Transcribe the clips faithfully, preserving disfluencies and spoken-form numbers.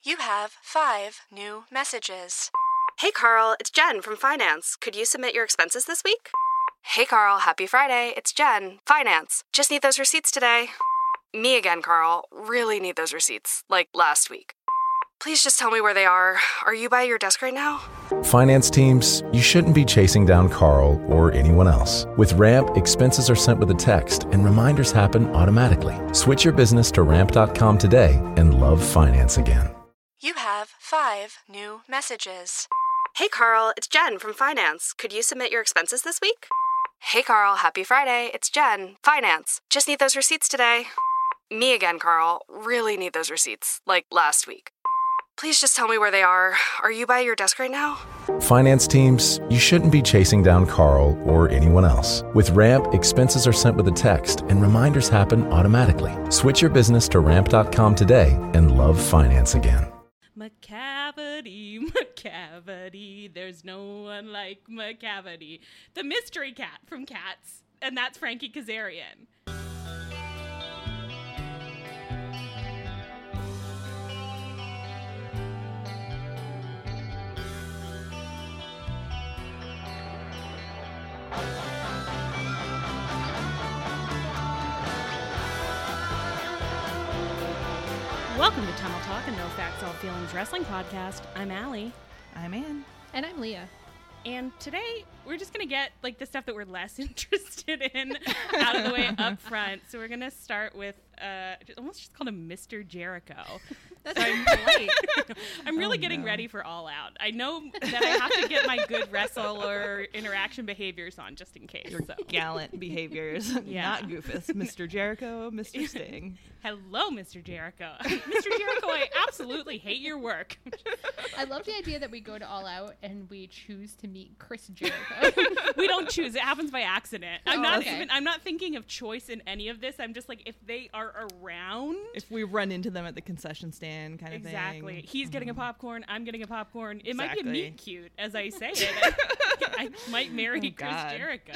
You have five new messages. Hey Carl, it's Jen from Finance. Could you submit your expenses this week? Hey Carl, happy Friday. It's Jen, Finance. Just need those receipts today. Me again, Carl. Really need those receipts, like last week. Please just tell me where they are. Are you by your desk right now? Finance teams, you shouldn't be chasing down Carl or anyone else. With Ramp, expenses are sent with a text and reminders happen automatically. Switch your business to ramp dot com today and love finance again. You have five new messages. Hey Carl, it's Jen from Finance. Could you submit your expenses this week? Hey Carl, happy Friday. It's Jen, Finance. Just need those receipts today. Me again, Carl. Really need those receipts, like last week. Please just tell me where they are. Are you by your desk right now? Finance teams, you shouldn't be chasing down Carl or anyone else. With Ramp, expenses are sent with a text and reminders happen automatically. Switch your business to ramp dot com today and love finance again. McCavity, McCavity, there's no one like McCavity. The mystery cat from Cats, and that's Frankie Kazarian. Welcome to Tunnel Talk, a No Facts, All Feelings wrestling podcast. I'm Allie. I'm Ann. And I'm Leah. And today, we're just going to get like the stuff that we're less interested in out of the way up front. So we're going to start with, uh, almost just called him Mister Jericho. That's so I'm, great. I'm really Oh, getting no. ready for All Out. I know that I have to get my good wrestler interaction behaviors on just in case. Your So. gallant behaviors, Yeah. not Goofus. Mister Jericho, Mister Sting. Hello, Mister Jericho. Mister Jericho, I absolutely hate your work. I love the idea that we go to All Out and we choose to meet Chris Jericho. We don't choose. It happens by accident. I'm Oh, not okay. even I'm not thinking of choice in any of this. I'm just like, if they are around. If we run into them at the concession stand kind of thing. Exactly. He's getting a popcorn. I'm getting a popcorn. It might be a Exactly. meet cute as I say it. I, I might marry Oh, Chris God. Jericho.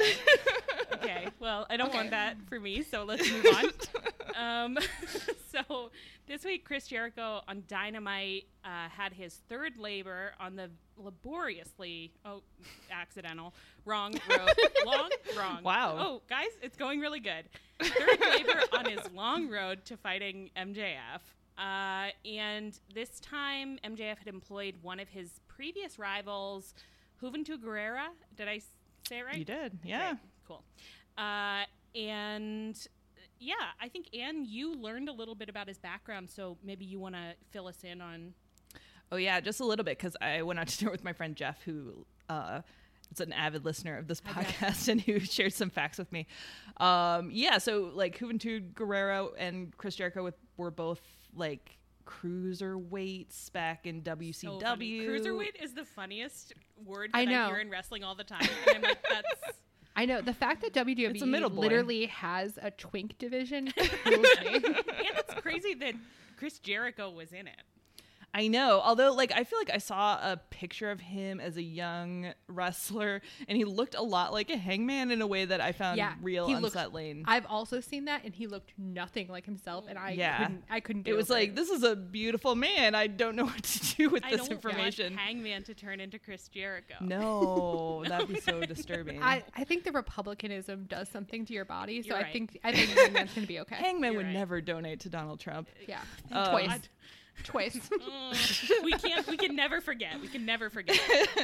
Okay. Well, I don't Okay. want that for me, so let's move on. um, so this week, Chris Jericho on Dynamite uh, had his third labor on the laboriously, oh, accidental, wrong road. Long, wrong. Wow. Oh, guys, it's going really good. Third labor on his long road to fighting M J F. Uh, and this time, M J F had employed one of his previous rivals, Juventud Guerrera. Did I s- say it right? You did, yeah. Great. Cool. Uh, and yeah, I think, Anne, you learned a little bit about his background, so maybe you want to fill us in on... Oh, yeah, just a little bit, because I went out to dinner with my friend Jeff, who uh, is an avid listener of this Hi, Jeff. podcast, and who shared some facts with me. Um, yeah, so, like, Juventud Guerrero and Chris Jericho with, were both, like, cruiserweights back in W C W. So funny. Cruiserweight is the funniest word that I I, know. hear in wrestling all the time. And I'm like, that's... I know. The fact that W W It's a E middle boy. literally has a twink division kills me. And it's crazy that Chris Jericho was in it. I know. Although, like, I feel like I saw a picture of him as a young wrestler, and he looked a lot like a Hangman in a way that I found Yeah, real he looked- unsettling. I've also seen that, and he looked nothing like himself, and I Yeah. couldn't. I couldn't. Get It was over like, this is a beautiful man. I don't know what to do with I this don't information. want Hangman to turn into Chris Jericho. No, that'd be so disturbing. I, I think the republicanism does something to your body, so You're I right. think I think Hangman's gonna be okay. Hangman You're would right. never donate to Donald Trump. Yeah, Um, twice, God. twice. Mm, we can't. We can never forget. We can never forget.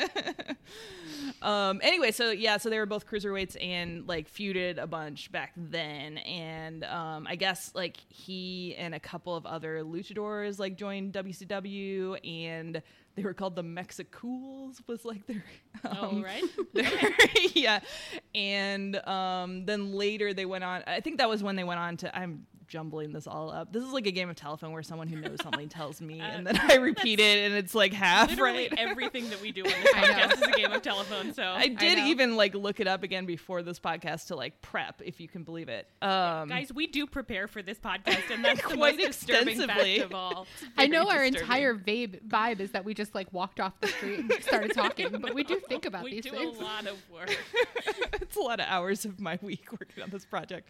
um anyway, so yeah, so they were both cruiserweights and like feuded a bunch back then, and um I guess like he and a couple of other luchadors like joined W C W, and they were called the Mexicools was like their um, Oh, right. their- yeah, and um then later they went on, I think that was when they went on to, I'm jumbling this all up. This is like a game of telephone where someone who knows something tells me, Uh, and then I repeat it, and it's like half Literally right. everything that we do on this I know. podcast is a game of telephone. So I did know. even like look it up again before this podcast to like prep, if you can believe it. Um, guys, we do prepare for this podcast, and that's the Quite most disturbing extensively. fact of all. I know very our disturbing. entire vibe vibe is that we just like walked off the street and started talking, but we do think about we these do things. a lot of work. It's a lot of hours of my week working on this project.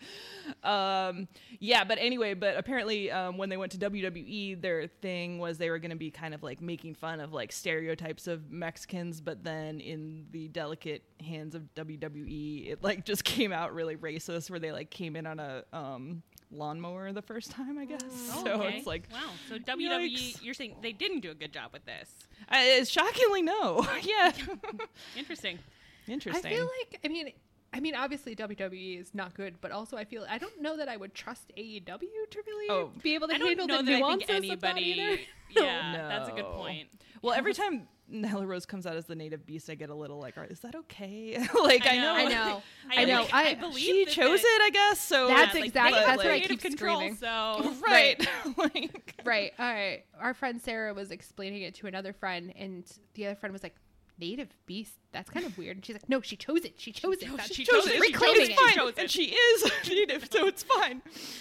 Um, yeah, but anyway, but apparently um, when they went to W W E, their thing was they were going to be kind of like making fun of like stereotypes of Mexicans, but then in the delicate hands of W W E, it like just came out really racist, where they like came in on a um, lawnmower the first time, I guess. Oh, so okay. it's like, wow. So W W E, yikes. you're saying they didn't do a good job with this. Uh, shockingly, no. Yeah. Interesting. Interesting. I feel like, I mean, I mean, obviously W W E is not good, but also I feel I don't know that I would trust A E W to really Oh. be able to I don't handle know the that I nuances think of that anybody. either. Yeah, that's a good No. point. Well, every time Nyla Rose comes out as the native beast, I get a little like, is that okay? like, I know. I know. I, I know. like, I- I believe She that chose that- it, I guess. So That's Yeah, like, exactly- they that's have what I creative keep control, screaming. So right. like, Right. All right. Our friend Sarah was explaining it to another friend, and the other friend was like, native beast? That's kind of weird. And she's like, no, she chose it. She chose it. That's- she chose chose it. it. She She chose chose it. it. It's She fine. chose And it. she is native, so it's fine.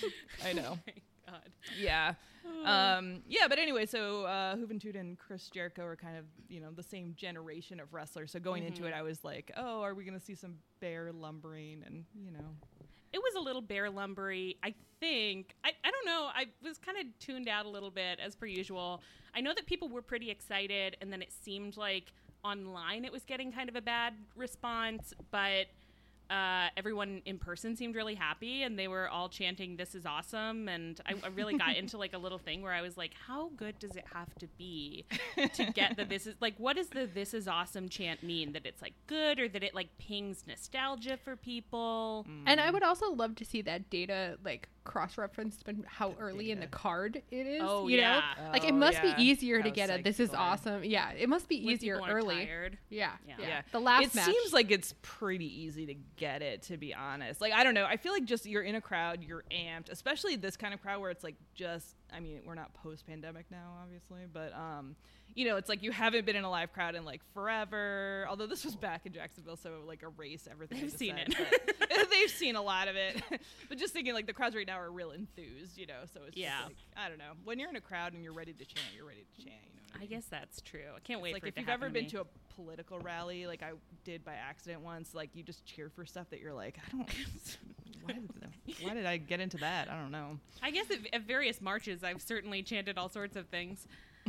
I know. Oh my God. Yeah. Um, yeah, but anyway, so uh, Juventud and Chris Jericho are kind of, you know, the same generation of wrestlers. So going into it, I was like, oh, are we going to see some bear lumbering? And, you know. It was a little bear lumbery. I think, I, I don't know, I was kind of tuned out a little bit as per usual. I know that people were pretty excited, and then it seemed like online it was getting kind of a bad response, but uh, everyone in person seemed really happy, and they were all chanting, "This is awesome." And I, I really got into like a little thing where I was like, how good does it have to be to get the this is like, what does the "this is awesome" chant mean? That it's like good, or that it like pings nostalgia for people? And I would also love to see that data like cross-referenced and how early in the card it is. Oh, you know, yeah. like it Oh, must yeah. be easier How to get a psyched "this is people are. awesome." Yeah, it must be When easier people are early. tired. Yeah, Yeah. yeah, Yeah. The last it match. seems like it's pretty easy to get it, to be honest. Like, I don't know. I feel like just you're in a crowd, you're amped, especially this kind of crowd where it's like just, I mean, we're not post-pandemic now, obviously, but, um, you know, it's like you haven't been in a live crowd in like forever. Although this was back in Jacksonville, so like erase everything. I They've just seen said, it. but they've seen a lot of it. But just thinking like the crowds right now are real enthused, you know, so it's Yeah. just like, I don't know. When you're in a crowd and you're ready to chant, you're ready to chant, you know what I I mean? guess that's true. I can't wait It's like for it if to you've happen ever been me. to a political rally, like I did by accident once, like you just cheer for stuff that you're like, I don't. why, did the, why did I get into that? I don't know. I guess at, at various marches, I've certainly chanted all sorts of things.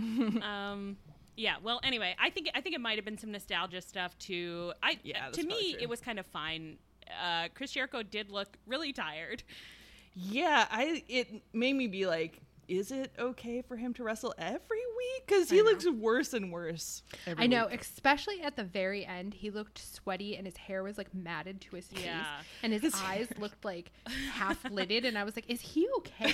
um, yeah. Well, anyway, I think I think it might have been some nostalgia stuff too. I Yeah, that's to probably me, true. it was kind of fine. Uh, Chris Jericho did look really tired. Yeah, I it made me be like, is it okay for him to wrestle every week? Because I he know. looks worse and worse. Every I know, week. especially at the very end, he looked sweaty and his hair was like matted to his face, Yeah. and his eyes looked like half lidded. And I was like, "Is he okay?"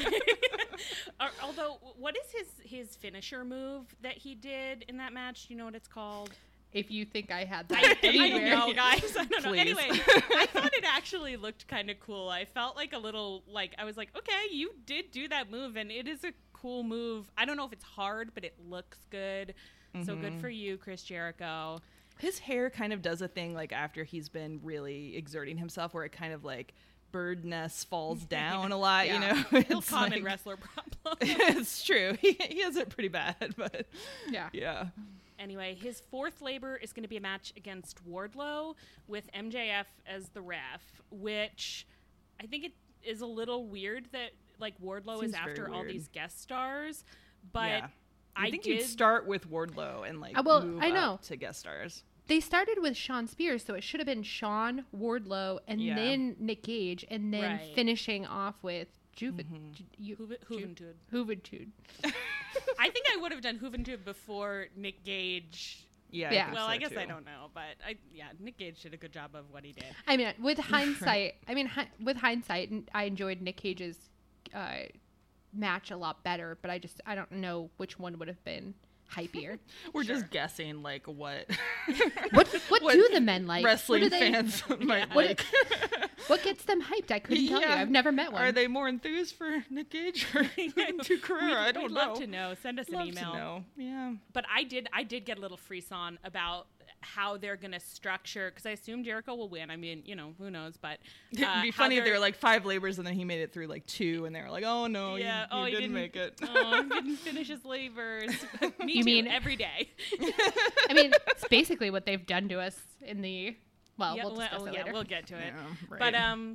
Al- Although, what is his his finisher move that he did in that match? Do you know what it's called? If you think I had I, that I don't anywhere. know, guys. I don't know. Please. Anyway, I thought it actually looked kind of cool. I felt like a little like I was like, okay, you did do that move, and it is a cool move. I don't know if it's hard, but it looks good. So good for you, Chris Jericho. His hair kind of does a thing like after he's been really exerting himself, where it kind of like bird nest falls down a lot. Yeah. You know, Real It's common like- wrestler problem. It's true. He, he has it pretty bad, but Yeah. yeah. Anyway, his fourth labor is going to be a match against Wardlow with M J F as the ref, which I think it is a little weird that like Wardlow Seems is very after all weird. these guest stars, but yeah. I I think did you'd start with Wardlow and like Uh, well, move I know. up to guest stars. They started with Sean Spears, so it should have been Sean, Wardlow, and Yeah. then Nick Gage, and then Right. finishing off with Juve- Mm-hmm. Ju- Ju- Juve- Juventud. Juventud. I think I would have done Juventud before Nick Gage. Yeah. Yeah. think Well, so, I guess I too. don't know, but I yeah, Nick Gage did a good job of what he did. I mean, with hindsight, I mean, hi- with hindsight, n- I enjoyed Nick Cage's uh, match a lot better, but I just I don't know which one would have been hypier. We're just guessing like what what what, What do the men like? wrestling what do they, fans might What- like. What gets them hyped? I couldn't tell you. Yeah. I've never met one. Are they more enthused for Nick Gage or to Carrera? I We'd- don't we'd know. love to know. Send us Love an email. to know. Yeah. But I did I did get a little frisson about how they're going to structure, because I assume Jericho will win. I mean, you know, who knows, but uh, It'd be how funny if there they're- were like five labors and then he made it through like two and they were like, oh no, yeah, you, oh, you he didn't, make it. Oh, he didn't finish his labors. Me You too, mean- every day. I mean, it's basically what they've done to us in the Well, yeah, we'll discuss well, it yeah, later. we'll get to it. Yeah, right. But um,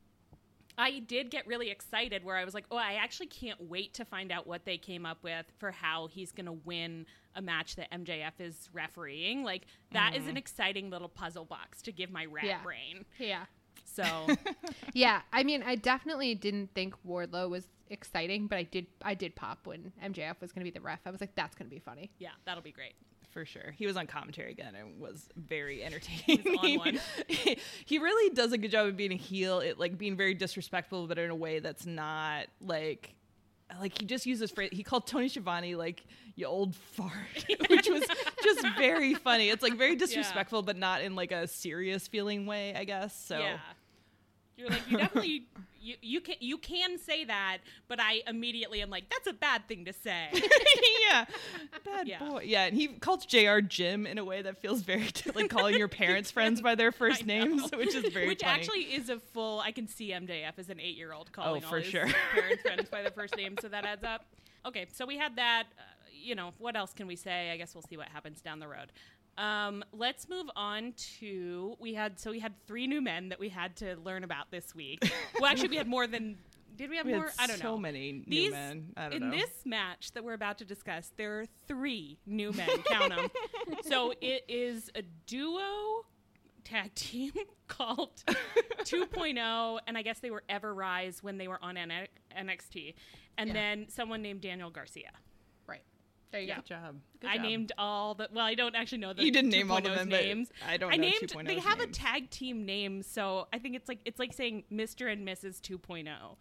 I did get really excited where I was like, oh, I actually can't wait to find out what they came up with for how he's going to win a match that M J F is refereeing. Like, that mm. is an exciting little puzzle box to give my rat yeah. brain. Yeah. So, yeah, I mean, I definitely didn't think Wardlow was exciting, but I did I did pop when M J F was going to be the ref. I was like, that's going to be funny. Yeah, that'll be great. For sure. He was on commentary again and was very entertaining. He was on one. He really does a good job of being a heel, it, like being very disrespectful, but in a way that's not like, like he just uses phrase. He called Tony Schiavone like you old fart, which was just very funny. It's like very disrespectful, yeah. but not in like a serious feeling way, I guess. So yeah, you're like you definitely you you can you can say that, but I immediately am like that's a bad thing to say. Yeah, bad yeah. boy. Yeah, and he called J R Jim in a way that feels very t- like calling your parents' friends by their first names, which is very which funny. actually is a full. I can see M J F as an eight-year-old calling oh, all for his sure. parents' friends by their first name, so that adds up. Okay, so we had that. Uh, you know, what else can we say? I guess we'll see what happens down the road. Um, let's move on to we had so we had three new men that we had to learn about this week. Well, actually, we had more than. Did we have we more? Had I don't so know. So many These, new men. I don't in know. this match that we're about to discuss, there are three new men. Count them. So it is a duo tag team called two point oh, and I guess they were Ever Rise when they were on N X T, and Yeah. then someone named Daniel Garcia. Right. There you Yeah. go. Good job. Good I job. named all the. Well, I don't actually know the. You didn't name all of 2.0's them, names. but I don't I know named. two point They oh's have names. a tag team name, so I think it's like it's like saying Mister and Missus two point oh.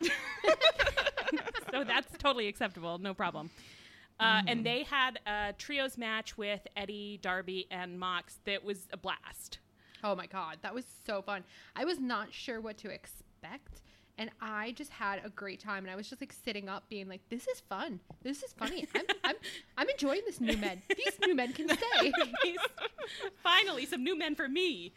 So that's totally acceptable, no problem. Uh, Mm-hmm. And they had a trios match with Eddie, Darby, and Mox that was a blast. Oh my god, that was so fun. I was not sure what to expect, and I just had a great time. And I was just like sitting up, being like, "This is fun. This is funny. I'm I'm I'm enjoying this new men. These new men can stay." Finally, some new men for me.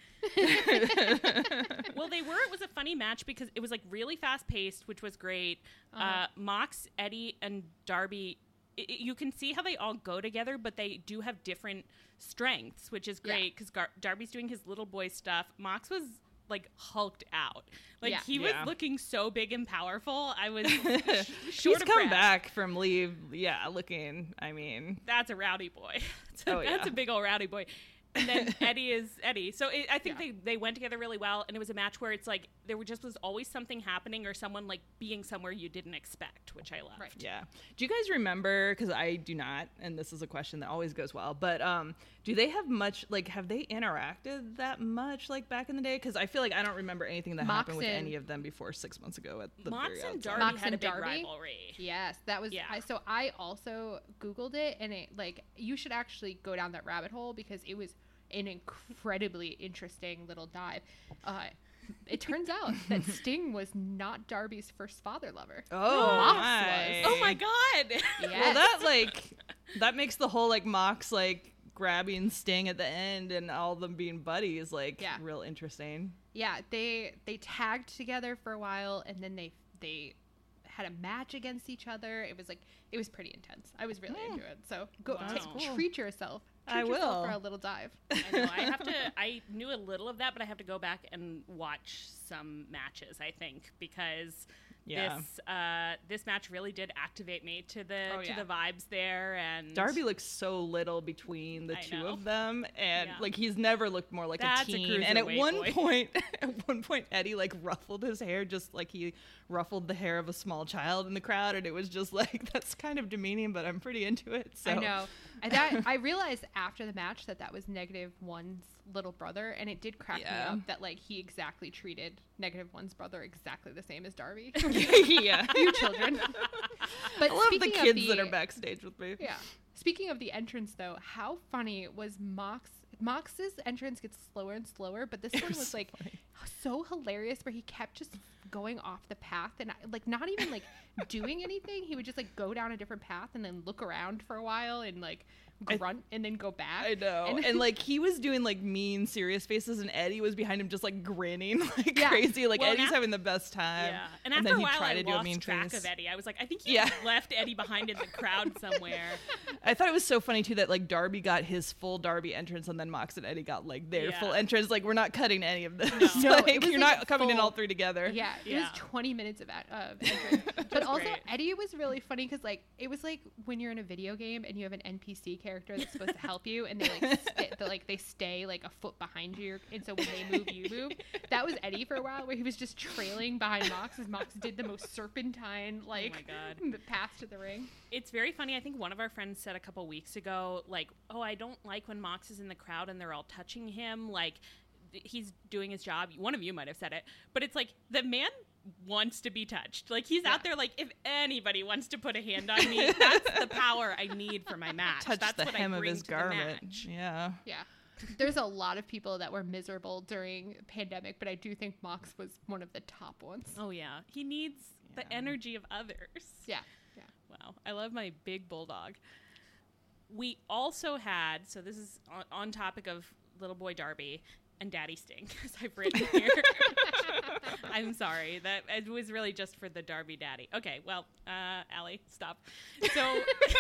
Well, they were. It was a funny match because it was like really fast paced, which was great. Uh-huh. Uh, Mox, Eddie, and Darby. It, it, you can see how they all go together, but they do have different strengths, which is great because Gar- Darby's doing his little boy stuff. Mox was like hulked out. Like Yeah. he was Yeah. looking so big and powerful. I was sh- He's short of come breath. back from leave. Yeah, looking. I mean, That's a rowdy boy. That's a, Oh, that's yeah. a big old rowdy boy. And then Eddie is Eddie. So it, I think Yeah. they, they went together really well. And it was a match where it's like there were just was always something happening or someone like being somewhere you didn't expect, which I loved. Right. yeah. Do you guys remember? Because I do not, and this is a question that always goes well. But um, do they have much? Like, have they interacted that much like back in the day? Because I feel like I don't remember anything that Mox happened with and- any of them before six months ago. At the Mox very and outside. Darby Mox had a and big Darby? rivalry. Yes, that was. Yeah. I, so I also Googled it, and it like you should actually go down that rabbit hole because it was an incredibly interesting little dive. Uh, it turns out that Sting was not Darby's first father lover. Oh, Mox my. was. Oh my god. Yes. Well, that like that makes the whole like Mox like grabbing Sting at the end and all of them being buddies like Yeah. real interesting. Yeah, they they tagged together for a while, and then they they had a match against each other. It was like it was pretty intense. I was really into it. So go Wow. take, That's cool. treat yourself. Treat I yourself will. for a little dive. I know. I have to. I knew a little of that, but I have to go back and watch some matches. I think because Yeah. this uh, this match really did activate me to the Oh, to yeah. the vibes there. And Darby looks so little between the I two know. of them, and Yeah. like he's never looked more like That's a a teen. and at cruiserweight one boy. point, at one point, Eddie like ruffled his hair just like he ruffled the hair of a small child in the crowd, and it was just like that's kind of demeaning, but I'm pretty into it. So I know. I, that, I realized after the match that that was Negative One's little brother, and it did crack Yeah. me up that like he exactly treated Negative One's brother exactly the same as Darby. yeah, You children. But I love the speaking of kids the- that are backstage with me. Yeah. Speaking of the entrance, though, how funny was Mox? Mox's entrance gets slower and slower, but this one was was so like funny. so hilarious, where he kept just going off the path and like not even like doing anything. He would just like go down a different path and then look around for a while and like grunt I, and then go back. I know. And, and like he was doing like mean serious faces and Eddie was behind him just like grinning like yeah. crazy. Like well, Eddie's having the best time. Yeah. And after and a while I lost track face. of Eddie. I was like, I think he yeah. left Eddie behind in the crowd somewhere. I thought it was so funny too that like Darby got his full Darby entrance and then Mox and Eddie got like their yeah. full entrance. Like we're not cutting any of this. No, like, you're like not coming full, in all three together. Yeah. It yeah. was twenty minutes of, uh, entrance. But also great. Eddie was really funny because like it was like when you're in a video game and you have an N P C character that's supposed to help you and they like st- they, like they stay like a foot behind you and so when they move you move. That was Eddie for a while where he was just trailing behind Mox as Mox did the most serpentine like oh my God. pass to the ring. It's very funny. I think one of our friends said a couple weeks ago like, oh, I don't like when Mox is in the crowd and they're all touching him like he's doing his job. One of you might have said it, but it's like the man wants to be touched. Like he's yeah. out there like if anybody wants to put a hand on me, that's the power I need for my match. Touch that's the what hem I bring of his to garment. The match. Yeah. Yeah. There's a lot of people that were miserable during pandemic, but I do think Mox was one of the top ones. Oh yeah. He needs yeah. the energy of others. Yeah. Yeah. Wow. I love my big bulldog. We also had, so this is on, on topic of little boy Darby and Daddy Sting, as I've written here. I'm sorry. That it was really just for the Darby Daddy. Okay, well, uh, Allie, stop. So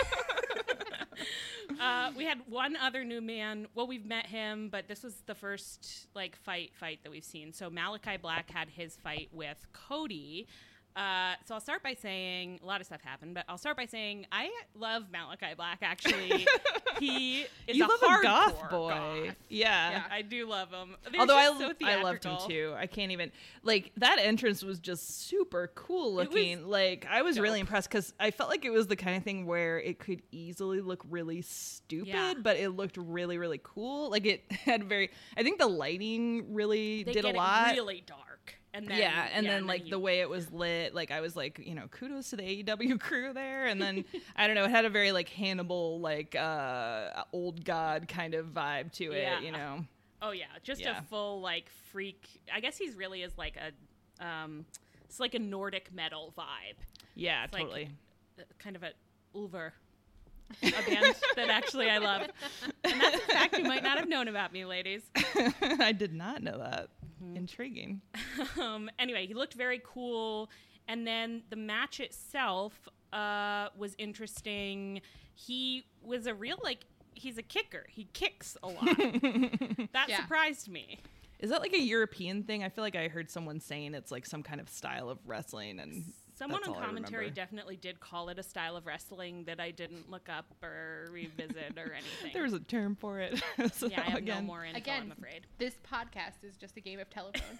uh, we had one other new man. Well, we've met him, but this was the first like fight fight that we've seen. So Malachi Black had his fight with Cody. Uh, so I'll start by saying a lot of stuff happened, but I'll start by saying I love Malachi Black. Actually, he is you a love hardcore a goth boy. Goth. Yeah. yeah, I do love him. They're Although I, so I loved him too. I can't even like that entrance was just super cool looking. Like I was dope. really impressed because I felt like it was the kind of thing where it could easily look really stupid, yeah. but it looked really really cool. Like it had very. I think the lighting really they did get a lot. It really dark. And then, yeah, and yeah, then and like then the way it was lit, like I was like, you know, kudos to the A E W crew there. And then I don't know, it had a very like Hannibal, like uh, old god kind of vibe to it, yeah. you know. Oh yeah, just yeah. a full like freak. I guess he's really is like a, um, it's like a Nordic metal vibe. Yeah, it's totally. Like a, kind of a Ulver. A band that actually I love. And that's a fact you might not have known about me, ladies. I did not know that. Mm-hmm. Intriguing. Um, anyway, he looked very cool. And then the match itself uh, was interesting. He was a real, like, he's a kicker. He kicks a lot. That yeah. surprised me. Is that like a European thing? I feel like I heard someone saying it's like some kind of style of wrestling, and someone that's on all commentary definitely did call it a style of wrestling that I didn't look up or revisit or anything. There was a term for it. So yeah, I have again, no more info, again, I'm afraid. This podcast is just a game of telephone.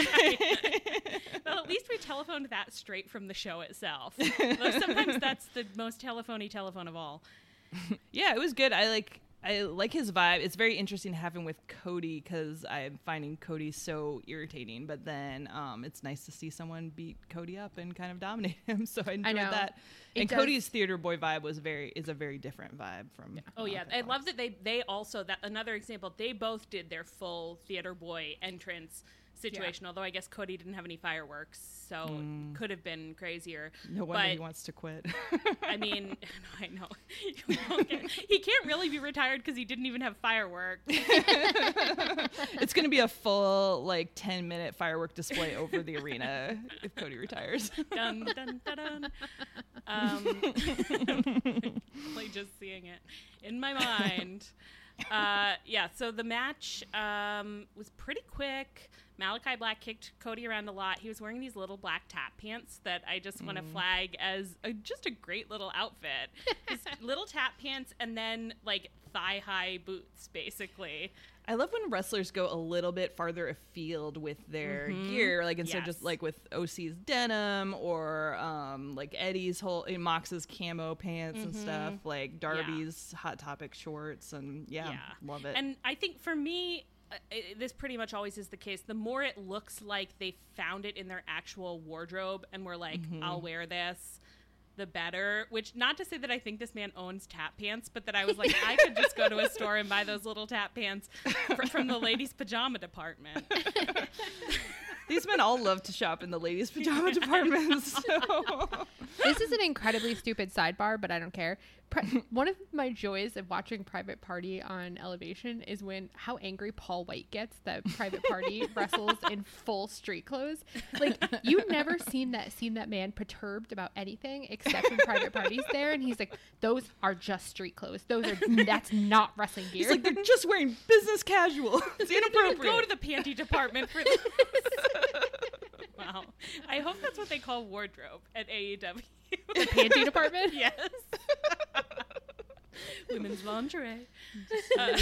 Well, at least we telephoned that straight from the show itself. Though sometimes that's the most telephony telephone of all. Yeah, it was good. I like I like his vibe. It's very interesting to have him with Cody because I'm finding Cody so irritating. But then um, it's nice to see someone beat Cody up and kind of dominate him. So I enjoyed I that. It and does. Cody's theater boy vibe was very is a very different vibe from. Yeah. Oh yeah, I love that they they also that another example. They both did their full theater boy entrance situation. Yeah. Although I guess Cody didn't have any fireworks, so mm. could have been crazier. No wonder but, he wants to quit. I mean, I know he can't really be retired because he didn't even have fireworks. It's going to be a full like ten minute firework display over the arena if Cody retires. Dun dun dun dun. Um, like just seeing it in my mind. Uh, yeah, so the match um, was pretty quick. Malachi Black kicked Cody around a lot. He was wearing these little black tap pants that I just want to mm. flag as a, just a great little outfit. Just little tap pants and then like thigh-high boots, basically. I love when wrestlers go a little bit farther afield with their mm-hmm. gear, like instead yes. of just like with O C's denim or um, like Eddie's whole in Mox's camo pants mm-hmm. and stuff, like Darby's yeah. Hot Topic shorts, and yeah, yeah, love it. And I think for me, uh, it, this pretty much always is the case. The more it looks like they found it in their actual wardrobe and were like, mm-hmm. I'll wear this, the better. Which, not to say that I think this man owns tap pants, but that I was like, I could just go to a store and buy those little tap pants fr- from the ladies' pajama department. These men all love to shop in the ladies' pajama departments. So. This is an incredibly stupid sidebar, but I don't care. Pri- one of my joys of watching Private Party on Elevation is when how angry Paul White gets that Private Party wrestles in full street clothes. Like, you've never seen that seen that man perturbed about anything except when Private Party's there, and he's like, "Those are just street clothes. Those are that's not wrestling gear." He's like, they're just wearing business casual. It's inappropriate. Go to the panty department for this. Wow. I hope that's what they call wardrobe at A E W. The panty department? Yes. Women's lingerie. Uh,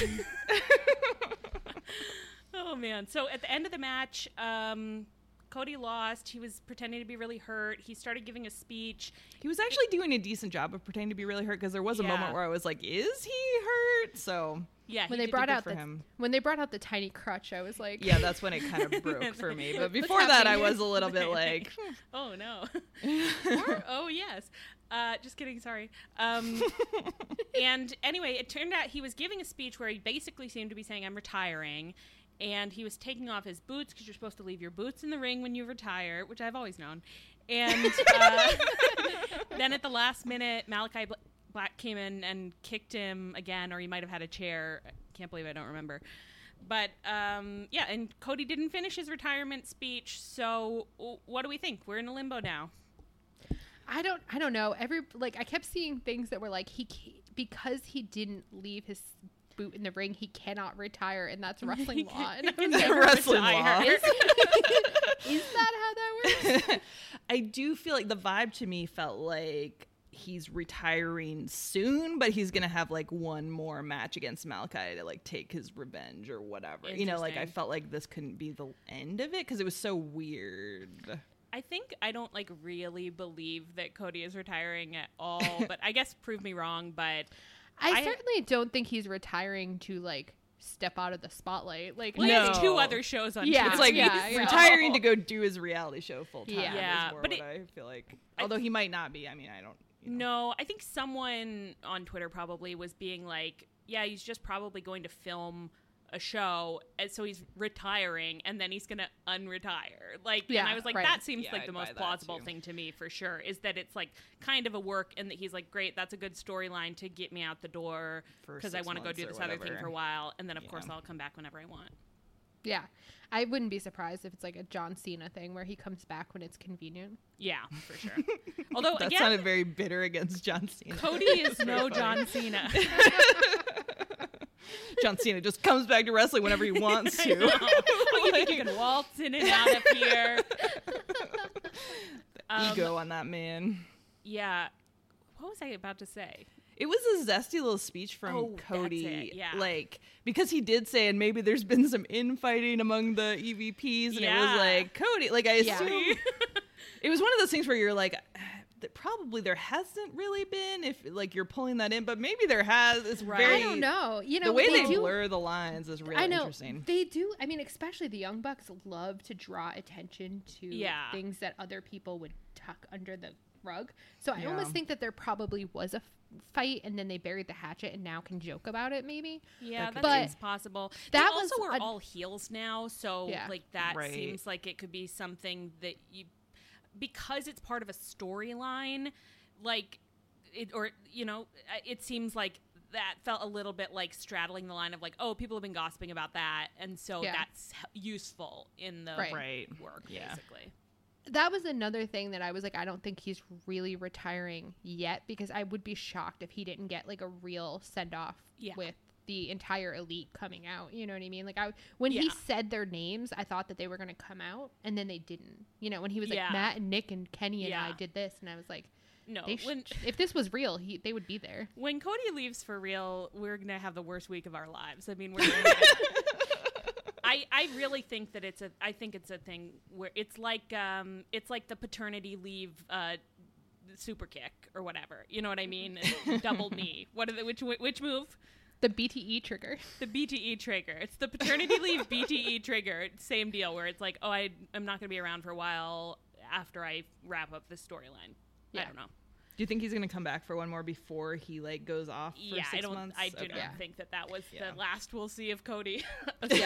oh, man. So at the end of the match, um, Cody lost. He was pretending to be really hurt. He started giving a speech. He was actually doing a decent job of pretending to be really hurt, because there was a Yeah. moment where I was like, is he hurt? So Yeah, When he they did brought good out for the him. when they brought out the tiny crutch, I was like, yeah, that's when it kind of broke for me. But What's before that, I happening was a little bit like, Oh, no. Or, oh, yes. Uh, just kidding. Sorry. Um, and anyway, it turned out he was giving a speech where he basically seemed to be saying, I'm retiring. And he was taking off his boots, because you're supposed to leave your boots in the ring when you retire, which I've always known. And uh, then at the last minute, Malachi Bla- Black came in and kicked him again, or he might have had a chair. I can't believe I don't remember. But, um, yeah, and Cody didn't finish his retirement speech, so w- what do we think? We're in a limbo now. I don't I don't know. Every like I kept seeing things that were like he ca- because he didn't leave his boot in the ring, he cannot retire, and that's wrestling law. And I was like, wrestling retire. law. Is, is that how that works? I do feel like the vibe to me felt like he's retiring soon, but he's gonna have like one more match against Malachi to like take his revenge or whatever. You know, like I Interesting. felt like this couldn't be the end of it, because it was so weird. I think I don't, like, really believe that Cody is retiring at all, but I guess prove me wrong, but... I, I- certainly don't think he's retiring to like step out of the spotlight. Like Well, he has No. two other shows on Yeah. T V. It's like yeah, he's yeah. retiring to go do his reality show full time. Yeah. Yeah, is more but what it- I feel like. Although he might not be. I mean, I don't. You know. No, I think someone on Twitter probably was being like, yeah, he's just probably going to film a show, and so he's retiring, and then he's going to unretire. Like, and Yeah, I was like, right. that seems Yeah, like I'd the buy most that, plausible too. thing to me, for sure, is that it's like kind of a work, and that he's like, great, that's a good storyline to get me out the door, For because I six want to go months do or this other thing whatever. for a while, and then of Yeah. course I'll come back whenever I want. Yeah. I wouldn't be surprised if it's like a John Cena thing where he comes back when it's convenient. Yeah, for sure. Although, That again, sounded very bitter against John Cena. Cody is no John Cena. John Cena just comes back to wrestling whenever he wants to. Oh, you think you can waltz in and out of here? Um, Ego on that man. Yeah. What was I about to say? It was a zesty little speech from Oh, that's Cody. it, yeah. Like, because he did say, and maybe there's been some infighting among the E V Ps, and it Yeah. was like, Cody, like, I Yeah. assume it was one of those things where you're like, that probably there hasn't really been, if like you're pulling that in, but maybe there has. It's Right. very, I don't know. You know, the way they, do, blur the lines is really I know interesting. they do. I mean, especially the Young Bucks love to draw attention to Yeah. things that other people would tuck under the rug. So I Yeah. almost think that there probably was a f- fight, and then they buried the hatchet, and now can joke about it. Maybe. Yeah, that But seems possible. that They also was are a- all heels now, so Yeah. like that Right. seems like it could be something that you, because it's part of a storyline, like it, or you know, it seems like that felt a little bit like straddling the line of like, oh, people have been gossiping about that, and so Yeah. that's h- useful in the Right. Right. work, Yeah. basically. That was another thing that I was like, I don't think he's really retiring yet, because I would be shocked if he didn't get like a real send off Yeah. with the entire elite coming out. You know what I mean? Like I, when he Yeah. said their names, I thought that they were going to come out, and then they didn't. You know, when he was like Yeah. Matt and Nick and Kenny and I Yeah. did this, and I was like, No, they sh- when if this was real, he they would be there. when Cody leaves for real, we're gonna have the worst week of our lives. I mean, we're. Gonna get, I I really think that it's a. I think it's a thing where it's like um it's like the paternity leave uh super kick or whatever. You know what I mean? Double knee. What are the which which move? The B T E trigger. The B T E trigger. It's the paternity leave B T E trigger. Same deal where it's like, oh, I I'm not gonna be around for a while after I wrap up this storyline. I Yeah. don't know. Do you think he's gonna come back for one more before he like goes off for yeah, six I don't. months? I do Okay. not think that that was Yeah. the last we'll see of Cody. Yeah.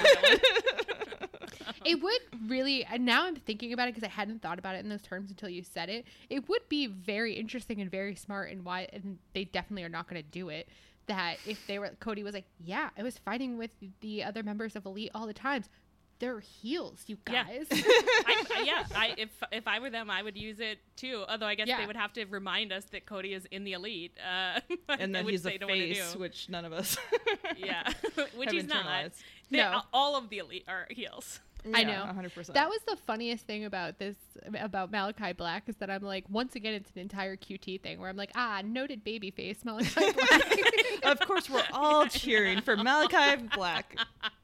It would really, and now I'm thinking about it because I hadn't thought about it in those terms until you said it. It would be very interesting and very smart, and why, and they definitely are not going to do it. That if they were, Cody was like, yeah, I was fighting with the other members of Elite all the times. They're heels, you Yeah. guys. I, I, yeah, I, if if I were them, I would use it too. Although I guess Yeah. they would have to remind us that Cody is in the Elite, uh, And then which he's they a don't wanna face, do. which none of us. Yeah, which have he's not. internalized. They- No. all of the Elite are heels. I Yeah, know. one hundred percent. That was the funniest thing about this, about Malachi Black, is that I'm like, once again, it's an entire Q T thing where I'm like, ah, noted babyface Malachi Black. Of course, we're all cheering for Malachi Black,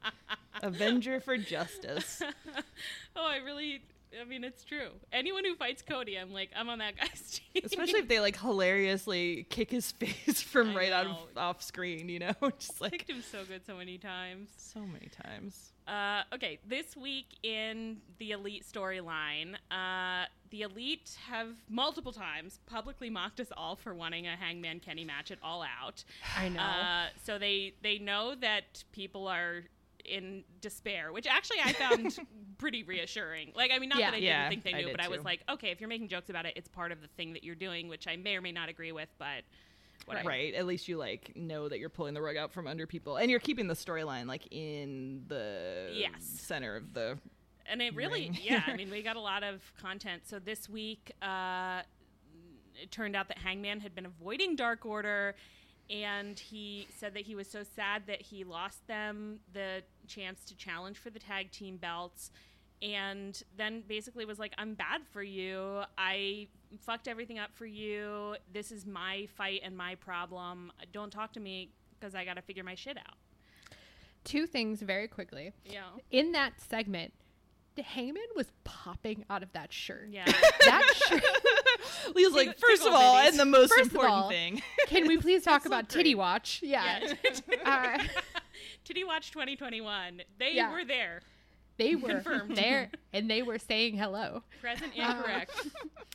Avenger for Justice. Oh, I really. I mean, it's true. Anyone who fights Cody, I'm like, I'm on that guy's team. Especially if they like hilariously kick his face from I right out know. of, off screen, you know, just Kicked like him so good so many times. so many times. Uh, okay, this week in the Elite storyline, uh, the Elite have multiple times publicly mocked us all for wanting a Hangman Kenny match at All Out. I know. Uh, so they they know that people are in despair, which actually I found pretty reassuring. Like, I mean, not Yeah. that I Yeah, didn't think they I knew, did but I was too. like, okay, if you're making jokes about it, it's part of the thing that you're doing, which I may or may not agree with, but whatever. Right. At least you like know that you're pulling the rug out from under people, and you're keeping the storyline like in the Yes. center of the. And it really, ring. yeah, I mean, we got a lot of content. So this week, uh, it turned out that Hangman had been avoiding Dark Order, and he said that he was so sad that he lost them the chance to challenge for the tag team belts. And then basically was like, I'm bad for you. I fucked everything up for you. This is my fight and my problem. Don't talk to me because I got to figure my shit out. Two things very quickly. Yeah. In that segment, the Hangman was popping out of that shirt. Yeah. That shirt. Lee's like, Tickle- first of tickle all, bitties. and the most First of important all, thing. Can we please talk This about looked Titty great. Watch? Yeah. Yeah. uh, Titty Watch twenty twenty-one. They Yeah. were there. they were Confirmed. there and they were saying hello. Present and Uh, correct.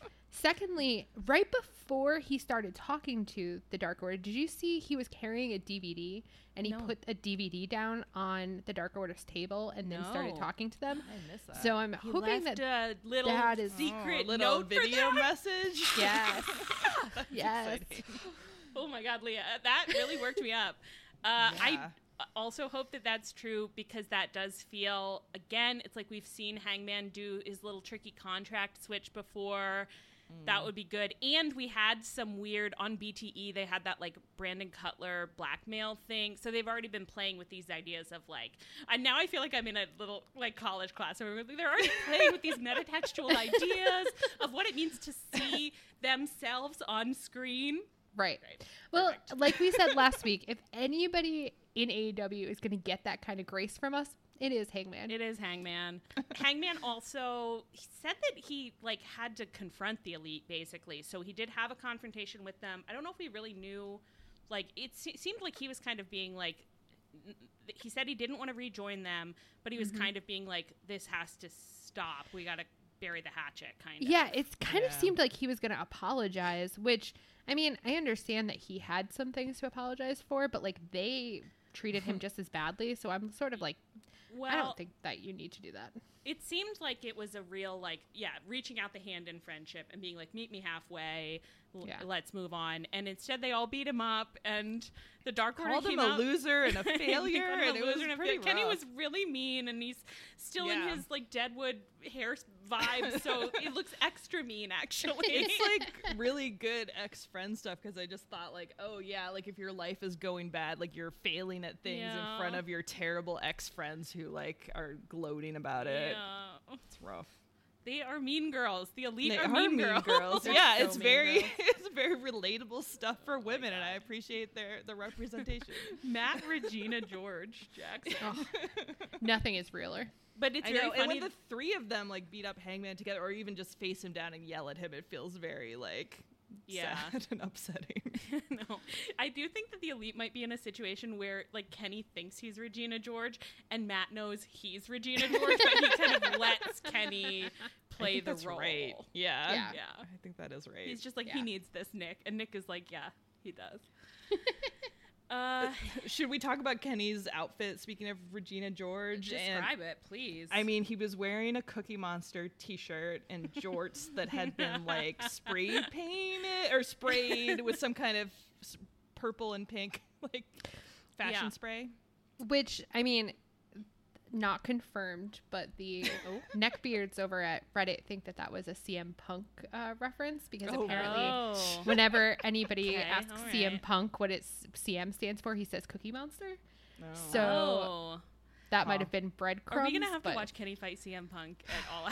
Secondly, right before he started talking to the Dark Order, did you see he was carrying a D V D and he No. put a D V D down on the Dark Order's table and then started No. talking to them? I miss that. So I'm He hoping left that a little that is- secret oh, little note for video them. message. yes, That's yes. exciting. Oh my God, Leah, that really worked me up. Uh, Yeah. I also hope that that's true because that does feel, again, it's like we've seen Hangman do his little tricky contract switch before. That would be good. And we had some weird, on B T E, they had that like Brandon Cutler blackmail thing. So they've already been playing with these ideas of like, and now I feel like I'm in a little like college class where they're already playing with these metatextual ideas of what it means to see themselves on screen. Right. Right. Well, Perfect. like we said last week, if anybody in A E W is going to get that kind of grace from us, it is Hangman. It is Hangman. Hangman also he said that he like had to confront the Elite basically. So he did have a confrontation with them. I don't know if we really knew. Like it se- seemed like he was kind of being like. n- He said he didn't want to rejoin them, but he was Mm-hmm. kind of being like, "This has to stop. We got to bury the hatchet." Kind of. Yeah, it's kind of Yeah. seemed like he was going to apologize, which, I mean, I understand that he had some things to apologize for, but like they treated him just as badly. So I'm sort of like, Well, I don't think that you need to do that. it seemed like it was a real like yeah reaching out the hand in friendship and being like meet me halfway l- Yeah. let's move on, and instead they all beat him up and the Dark Order Called him came a out- loser and a They failure, called him a and it loser was and a pretty failure. Kenny rough. was really mean and he's still Yeah. in his like Deadwood hair s- vibe, so it looks extra mean actually. It's like really good ex-friend stuff because I just thought like, oh yeah, like if your life is going bad, like you're failing at things Yeah. in front of your terrible ex-friends who like are gloating about it. Yeah. It's rough. They are mean girls. The Elite They are, are mean, mean girls. girls. They're Yeah, so it's mean very girls. it's very relatable stuff for women, and I appreciate their the representation. Matt, Regina, George, Jackson. Oh, nothing is realer. But it's I very know, and funny. when the three of them like beat up Hangman together, or even just face him down and yell at him, it feels very like Yeah. sad and upsetting. No, I do think that the Elite might be in a situation where like Kenny thinks he's Regina George and Matt knows he's Regina George, but he kind of lets Kenny play I think the that's role. right. Yeah. Yeah. Yeah. I think that is right. He's just like, Yeah. he needs this, Nick. And Nick is like, yeah, he does. uh, Should we talk about Kenny's outfit? Speaking of Regina George, and describe it, please. I mean, he was wearing a Cookie Monster T-shirt and jorts that had been like spray painted or sprayed with some kind of s- purple and pink like fashion Yeah. spray. Which, I mean, not confirmed, but the neckbeards over at Reddit think that that was a C M Punk uh, reference because Oh, apparently Oh. whenever anybody Okay, asks all C M right. Punk what it's C M stands for, he says Cookie Monster. No. So Oh. that Huh. might have been breadcrumbs. Are we gonna have to but watch Kenny fight C M Punk at all?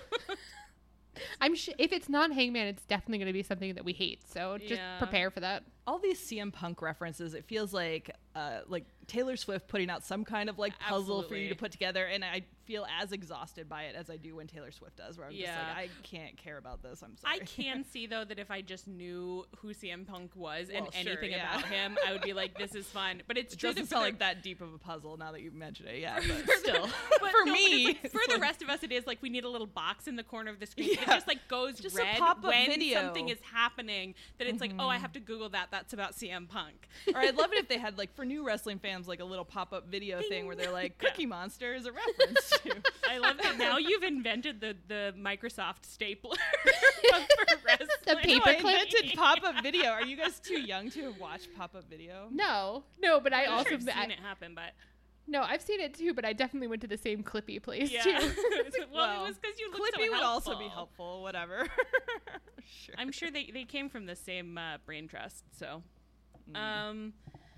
I'm sh- if it's not Hangman, it's definitely going to be something that we hate. So just Yeah. prepare for that. All these C M Punk references, it feels like uh, like Taylor Swift putting out some kind of like puzzle for you Absolutely. to put together, and I feel as exhausted by it as I do when Taylor Swift does, where I'm just Yeah. like, I can't care about this. I'm sorry. I can see though that if I just knew who C M Punk was and Well, sure, anything yeah. about him, I would be like, "This is fun." But it's It true doesn't that for sound the- like that deep of a puzzle now that you mention it. Yeah, but still, But for no, but me, it's like, for the rest of us, it is like we need a little box in the corner of the screen that Yeah. just like goes Just a red pop-up when video. something is happening. That it's like, oh, I have to Google that. That's about C M Punk. or I'd love it if they had like for new wrestling fans like a little pop-up video thing where they're like, Cookie Monster is a reference to. I love that now you've invented the the Microsoft stapler for wrestling. The No, I paperclip? invented pop-up video. Are you guys too young to have watched pop-up video? No, no, but I I'm also sure I've I- seen it happen, but no, I've seen it too. But I definitely went to the same Clippy place yeah. too. well, it was because you look so Clippy would also be helpful. helpful. Whatever. Sure. I'm sure they, they came from the same uh, brain trust. So, Mm. um,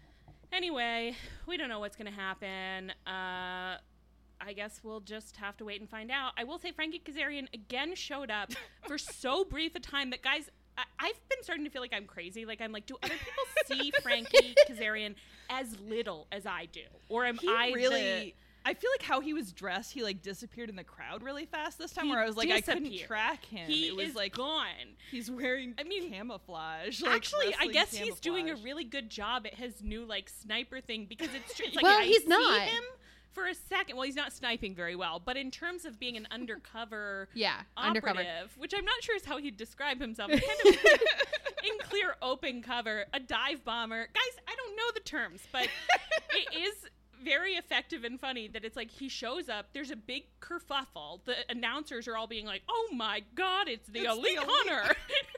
anyway, we don't know what's going to happen. Uh, I guess we'll just have to wait and find out. I will say Frankie Kazarian again showed up for so brief a time that, guys, I- I've been starting to feel like I'm crazy. Like, I'm like, do other people see Frankie Kazarian as little as I do? Or am He I really. the... I feel like how he was dressed, he like disappeared in the crowd really fast this time. He where I was like, I couldn't disappeared. track him. He it was is like gone. he's wearing I mean, camouflage. Like Actually, I wrestling guess he's doing a camouflage. really good job at his new like sniper thing because it's, tr- it's like Well, I he's see not. him for a second. Well, he's not sniping very well, but in terms of being an undercover Yeah, operative, undercover. which I'm not sure is how he'd describe himself, kind of in clear open cover, a dive bomber. Guys, I don't know the terms, but it is very effective and funny that it's like he shows up, there's a big kerfuffle, the announcers are all being like, oh my god, it's the It's the elite elite- hunter.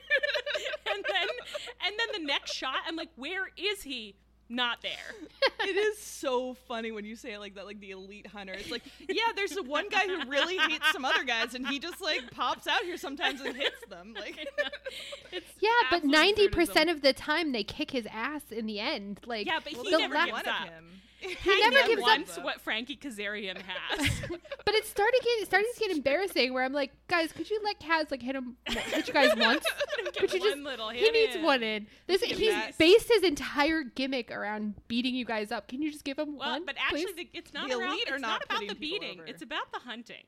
and then and then the next shot I'm like, where is he? Not there. It is so funny when you say it like that, like the elite hunter. It's like, yeah, there's the one guy who really hates some other guys, and he just like pops out here sometimes and hits them. Like, It's Yeah, but absolute ninety absurdism. percent of the time they kick his ass in the end. Like, Yeah, but well, he there's never la- gives one up. of him. He never gives up. once what Frankie Kazarian has. but it's starting get starting to get embarrassing. Where I'm like, guys, could you let Kaz like hit him, hit you guys once? Could you one just? little He hit needs in. one in. This Give he's that- based his entire gimmick around beating you guys up. Can you just give him Well, one? but actually, please? the, it's not The around, elite are it's not not about putting the people beating. over. It's about the hunting.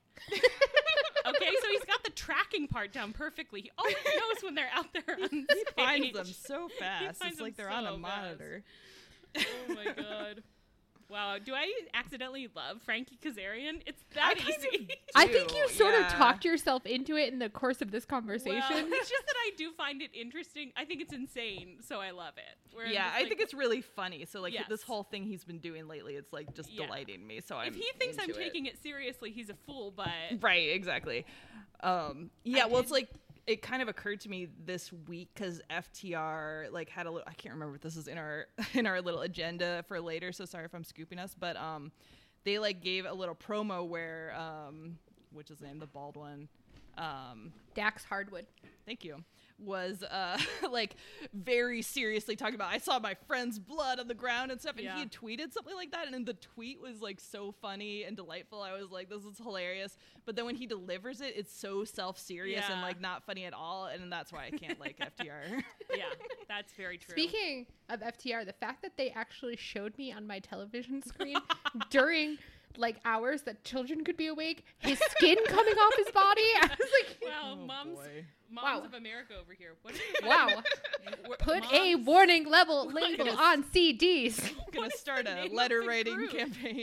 Okay, so he's got the tracking part down perfectly. He always knows when they're out there on He stage. finds them so fast. finds It's like them they're on so a monitor. Oh my god. Wow, do I accidentally love Frankie Kazarian? It's that I kind easy. I think you do, sort yeah. of talked yourself into it in the course of this conversation. Well, it's just that I do find it interesting. I think it's insane, so I love it. Where I'm Yeah, just I like, think it's really funny. So like Yes. this whole thing he's been doing lately, it's like just Yeah. delighting me. So I'm if he thinks I'm into it. taking it seriously, he's a fool, but Right, exactly. Um, yeah, I well, it's did- like it kind of occurred to me this week because F T R like had a little. I can't remember if this is in our in our little agenda for later. So sorry if I'm scooping us, but um, they like gave a little promo where um, which is the name, the bald one. Um, Dax Hardwood. thank you. Was uh like very seriously talking about I saw my friend's blood on the ground and stuff, and Yeah. he had tweeted something like that, and then the tweet was like so funny and delightful. I was like, this is hilarious. But then when he delivers it, it's so self-serious and Yeah. like not funny at all, and that's why I can't like F T R. yeah, that's very true. Speaking of F T R, the fact that they actually showed me on my television screen during like hours that children could be awake, his skin coming off his body. I was like, Wow, Oh, moms, boy. moms Wow. of America over here. What are you wow. Wh- Put a moms- warning level label Yes. on C Ds. Gonna start the name a of letter the writing group? campaign.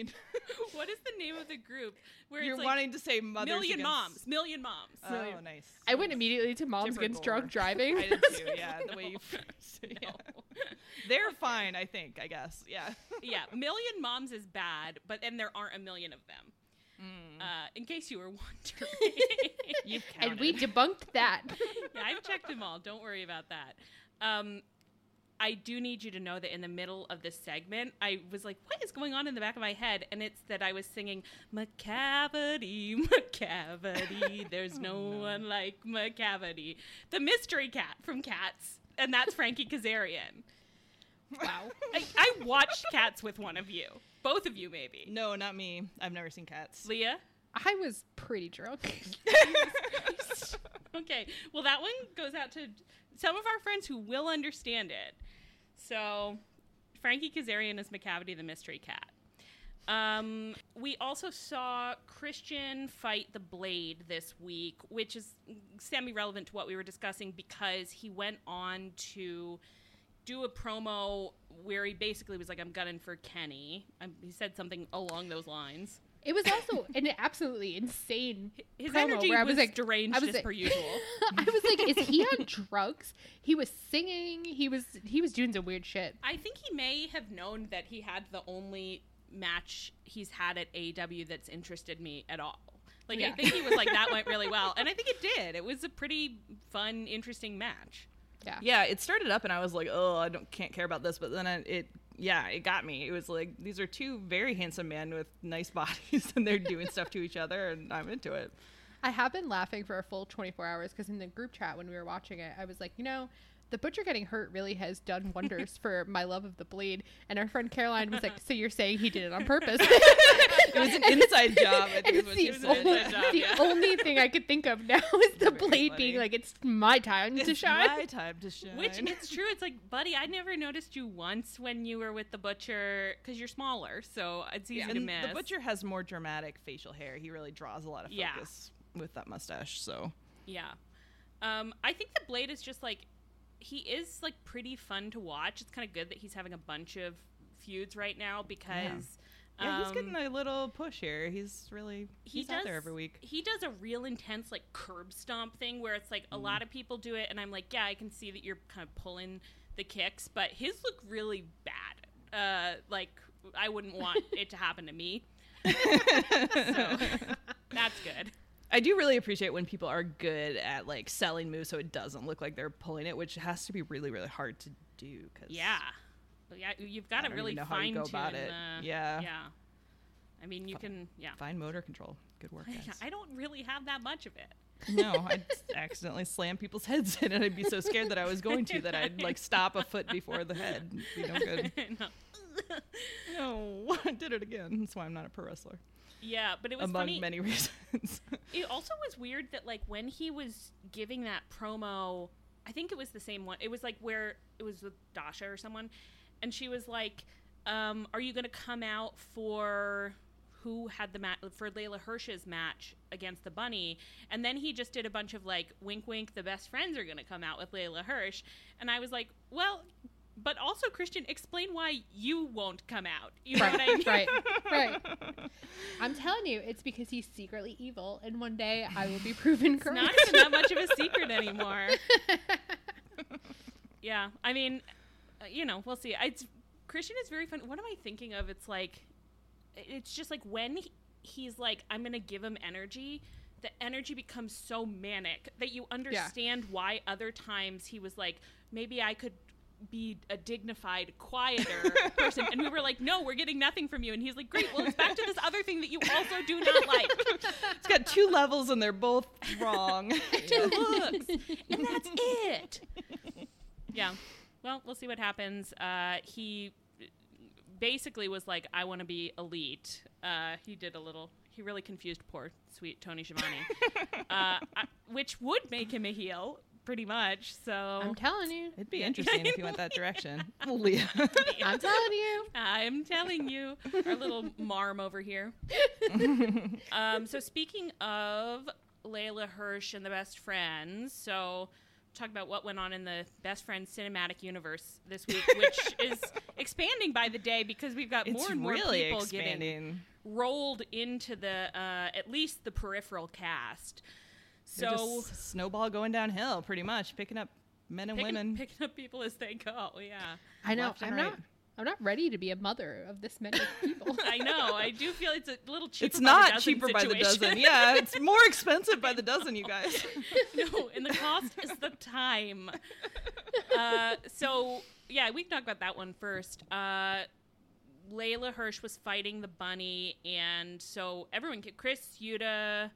What is the name of the group? Where You're it's like wanting to say mothers Million against... Moms. Million Moms. Oh, Million. nice. I went immediately to Moms Different Against gore. Drunk Driving. I did too, yeah. The way you yeah. They're fine, I think, I guess. Yeah. Yeah, Million Moms is bad, but then there aren't a million of them. Mm. Uh, in case you were wondering. You've counted. And we debunked that. Yeah, I've checked them all. Don't worry about that. Um, I do need you to know that in the middle of this segment, I was like, what is going on in the back of my head? And it's that I was singing, McCavity, McCavity, there's no, oh, no one like McCavity. The mystery cat from Cats, and that's Frankie Kazarian. Wow. I, I watched Cats with one of you. Both of you, maybe. No, not me. I've never seen Cats. Leah? I was pretty drunk. Okay. Well, that one goes out to some of our friends who will understand it. So, Frankie Kazarian is McCavity the Mystery Cat. Um, we also saw Christian fight the Blade this week, which is semi-relevant to what we were discussing because he went on to do a promo where he basically was like, I'm gunning for Kenny. Um, he said something along those lines. It was also an absolutely insane His promo energy where I was, was like, deranged I was as like, per usual. I was like, is he on drugs? He was singing. He was he was doing some weird shit. I think he may have known that he had the only match he's had at A E W that's interested me at all. Like, Yeah. I think he was like, that went really well. And I think it did. It was a pretty fun, interesting match. Yeah. Yeah, it started up and I was like, oh, I don't can't care about this. But then I, it, yeah, it got me. It was like, these are two very handsome men with nice bodies and they're doing stuff to each other and I'm into it. I have been laughing for a full twenty-four hours because in the group chat when we were watching it, I was like, you know, the Butcher getting hurt really has done wonders for my love of the Blade. And our friend Caroline was like, so you're saying he did it on purpose? It was an inside job, I think And is it's what the, she said. only, Inside job, the yeah. only thing I could think of now is the Very Blade funny. being like, it's my time to It's shine. my time to shine. Which, it's true. It's like, buddy, I never noticed you once when you were with the Butcher because you're smaller. So it's easy to and miss. the Butcher has more dramatic facial hair. He really draws a lot of Yeah. focus with that mustache. So Yeah. Um, I think the Blade is just like, he is like pretty fun to watch. It's kind of good that he's having a bunch of feuds right now because yeah, he's um, getting a little push here. He's really he he's does, out there every week. He does a real intense like curb stomp thing where it's like a lot of people do it and I'm like, yeah, I can see that you're kind of pulling the kicks, but his look really bad. Uh, like I wouldn't want it to happen to me. So that's good. I do really appreciate when people are good at like selling moves so it doesn't look like they're pulling it, which has to be really, really hard to do. Cause Yeah. Yeah, you've got I to don't really even know how you fine go tune. about it. Uh, Yeah. Yeah. I mean, you can. Yeah. fine motor control. Good work, guys. I don't really have that much of it. No, I'd accidentally slam people's heads in and I'd be so scared that I was going to that I'd like stop a foot before the head. It'd be no good. No. No, I did it again. That's why I'm not a pro wrestler. Yeah, but it was Among funny. many reasons. It also was weird that like when he was giving that promo, I think it was the same one. It was like where it was with Dasha or someone, and she was like, um, "Are you going to come out for who had the match for Layla Hirsch's match against the Bunny?" And then he just did a bunch of like, "Wink, wink, the best friends are going to come out with Layla Hirsch," and I was like, "Well." But also, Christian, explain why you won't come out. You know Right, what I mean? right, right. I'm telling you, it's because he's secretly evil, and one day I will be proven It's correct. not even that much of a secret anymore. Yeah, I mean, uh, you know, we'll see. It's, Christian is very fun. What am I thinking of? It's like, it's just like when he, he's like, I'm going to give him energy, the energy becomes so manic that you understand why other times he was like, maybe I could be a dignified, quieter person. And we were like, no, we're getting nothing from you. And he's like, great, well, it's back to this other thing that you also do not like. It's got two levels and they're both wrong. Two looks. And that's it. Yeah. Well, we'll see what happens. Uh, he basically was like, I want to be elite. Uh, he did a little, he really confused poor, sweet Tony Schiavone, uh, I, which would make him a heel. Pretty much, so I'm telling you. It'd be interesting if you went that direction. Leah. I'm telling you. I'm telling you, our little marm over here. um, so speaking of Layla Hirsch and the Best Friends, so talk about what went on in the Best Friends cinematic universe this week, which is expanding by the day because we've got more It's and more really people expanding. getting rolled into the uh, at least the peripheral cast. They're So just snowball going downhill, pretty much, picking up men and picking, women. picking up people as they go. Yeah, I know. left and I'm right. not. I'm not ready to be a mother of this many people. I know. I do feel it's a little cheaper. It's by not the dozen cheaper by the situation. dozen. Yeah, it's more expensive by the dozen, you guys. No, and the cost is the time. Uh, so yeah, we can talk about that one first. Uh, Layla Hirsch was fighting the bunny, and so everyone, could, Chris Yuta,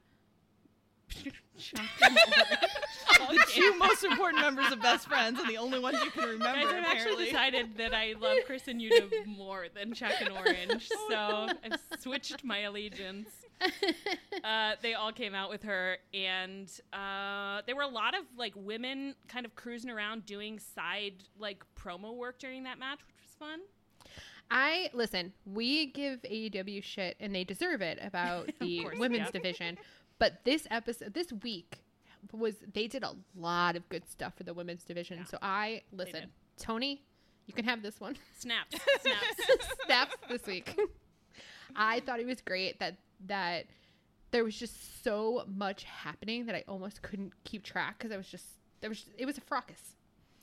The two most important members of Best Friends, and the only ones you can remember. Guys, I've apparently. actually decided that I love Chris and Yuta more than Chuck and Orange, so I've switched my allegiance. Uh, they all came out with her, and uh, there were a lot of like women kind of cruising around doing side like promo work during that match, which was fun. I listen. We give A E W shit, and they deserve it about the course, women's yeah. division. But this episode, this week, was they did a lot of good stuff for the women's division. Yeah. So I listen, did. Tony, you can have this one. Snaps, snaps. Snaps this week. I thought it was great that that there was just so much happening that I almost couldn't keep track because I was just there was it was a fracas.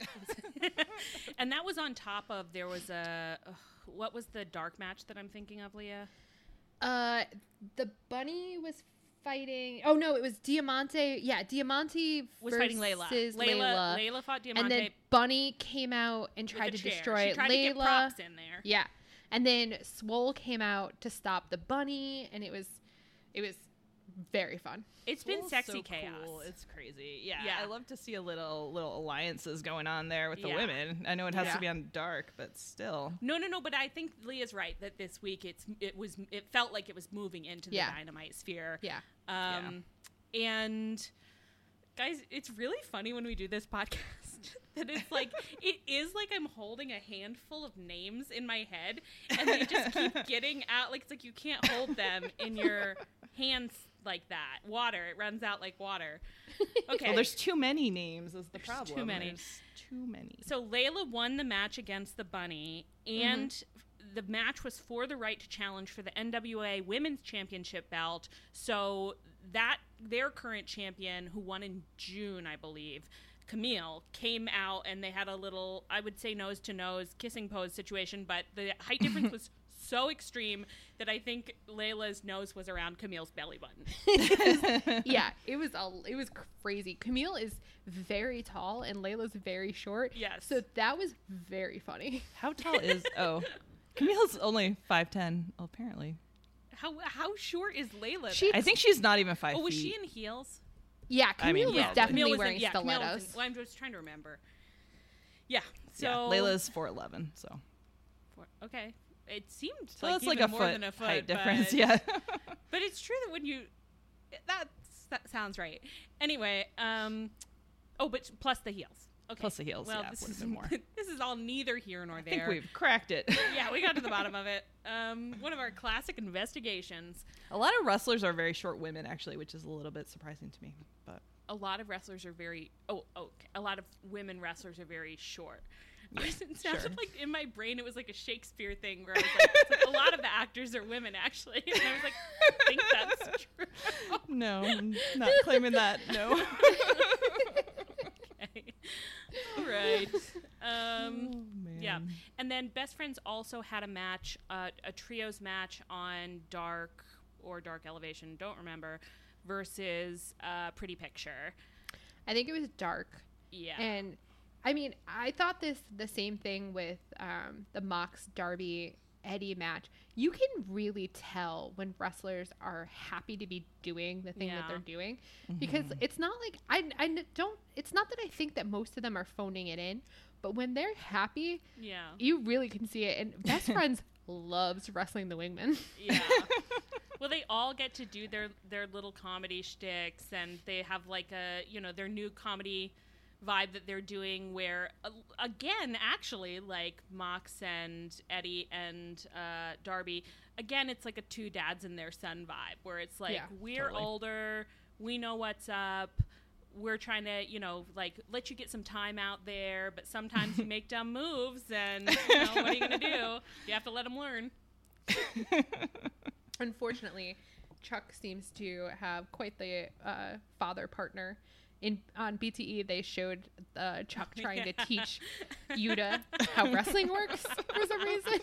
And that was on top of there was a uh, what was the dark match that I'm thinking of, Leah? Uh, the bunny was fighting. Oh no, it was Diamante. Yeah, Diamante Was fighting Layla. versus Layla. Layla. Layla fought Diamante. And then Bunny came out and with tried a to chair. destroy She tried Layla. to get props in there. Yeah, and then Swole came out to stop the bunny, and it was, it was very fun. It's been Cool, sexy so chaos. cool. It's crazy. Yeah, Yeah. I love to see a little little alliances going on there with the Yeah. women. I know it has Yeah. to be on dark, but still. No, no, no. But I think Leah's right that this week it's it was it felt like it was moving into the Yeah. Dynamite sphere. Yeah. Um, and guys, it's really funny when we do this podcast that it's like it is like I'm holding a handful of names in my head, and they just keep getting out. Like it's like you can't hold them in your hands like that. Water, it runs out like water. Okay. Well, there's too many names is the There's problem. too many. There's too many. So Layla won the match against the bunny, and Mm-hmm. the match was for the right to challenge for the N W A Women's Championship belt. So that their current champion, who won in June, I believe, Camille, came out, and they had a little, I would say, nose to nose kissing pose situation, but the height difference was so extreme that I think Layla's nose was around Camille's belly button. Yeah, it was a, it was crazy. Camille is very tall and Layla's very short. Yes. So that was very funny. How tall is? Oh, Camille's only five ten. Apparently, How how short is Layla? She- I think she's not even five oh, was feet. she in heels? Yeah, I mean, Camille yeah, was definitely Camille was wearing in, yeah, Camille was stilettos. in- well, I'm just trying to remember. Yeah. So yeah, Layla's four eleven. So, four- okay. It seemed so like that's even like a more foot, than a foot height difference. but- Yeah. But it's true that when you that that sounds right. Anyway, um, oh, but plus the heels. Okay. Plus the heels, Well, yeah, this would've is been more. this is all neither here nor I there. think we've cracked it. Yeah, we got to the bottom of it. Um, one of our classic investigations. A lot of wrestlers are very short women, actually, which is a little bit surprising to me. But A lot of wrestlers are very oh okay. A lot of women wrestlers are very short. It sounded sure. like in my brain it was like a Shakespeare thing where I was like, it's like a lot of the actors are women actually. And I was like, I think that's true. no, I'm not claiming that. No. Okay. All right. Um, Oh, man. yeah. And then Best Friends also had a match, uh, a trios match on Dark or Dark Elevation, don't remember, versus uh, Pretty Picture. I think it was dark. Yeah. And I mean, I thought this the same thing with um, the Mox Darby Eddie match. You can really tell when wrestlers are happy to be doing the thing Yeah. that they're doing, because it's not like I, I n- don't. It's not that I think that most of them are phoning it in, but when they're happy, yeah. you really can see it. And Best Friends loves wrestling the wingman. Yeah. Well, they all get to do their their little comedy shticks, and they have like a you know their new comedy vibe that they're doing. Where uh, again, actually, like Mox and Eddie and uh, Darby, again, it's like a two dads and their son vibe, where it's like Yeah, we're totally. older, we know what's up. We're trying to, you know, like let you get some time out there, but sometimes you make dumb moves, and you know what are you gonna do? You have to let them learn. Unfortunately, Chuck seems to have quite the uh, father partner. In on B T E, they showed uh, Chuck trying yeah. to teach Yuta how wrestling works for some reason.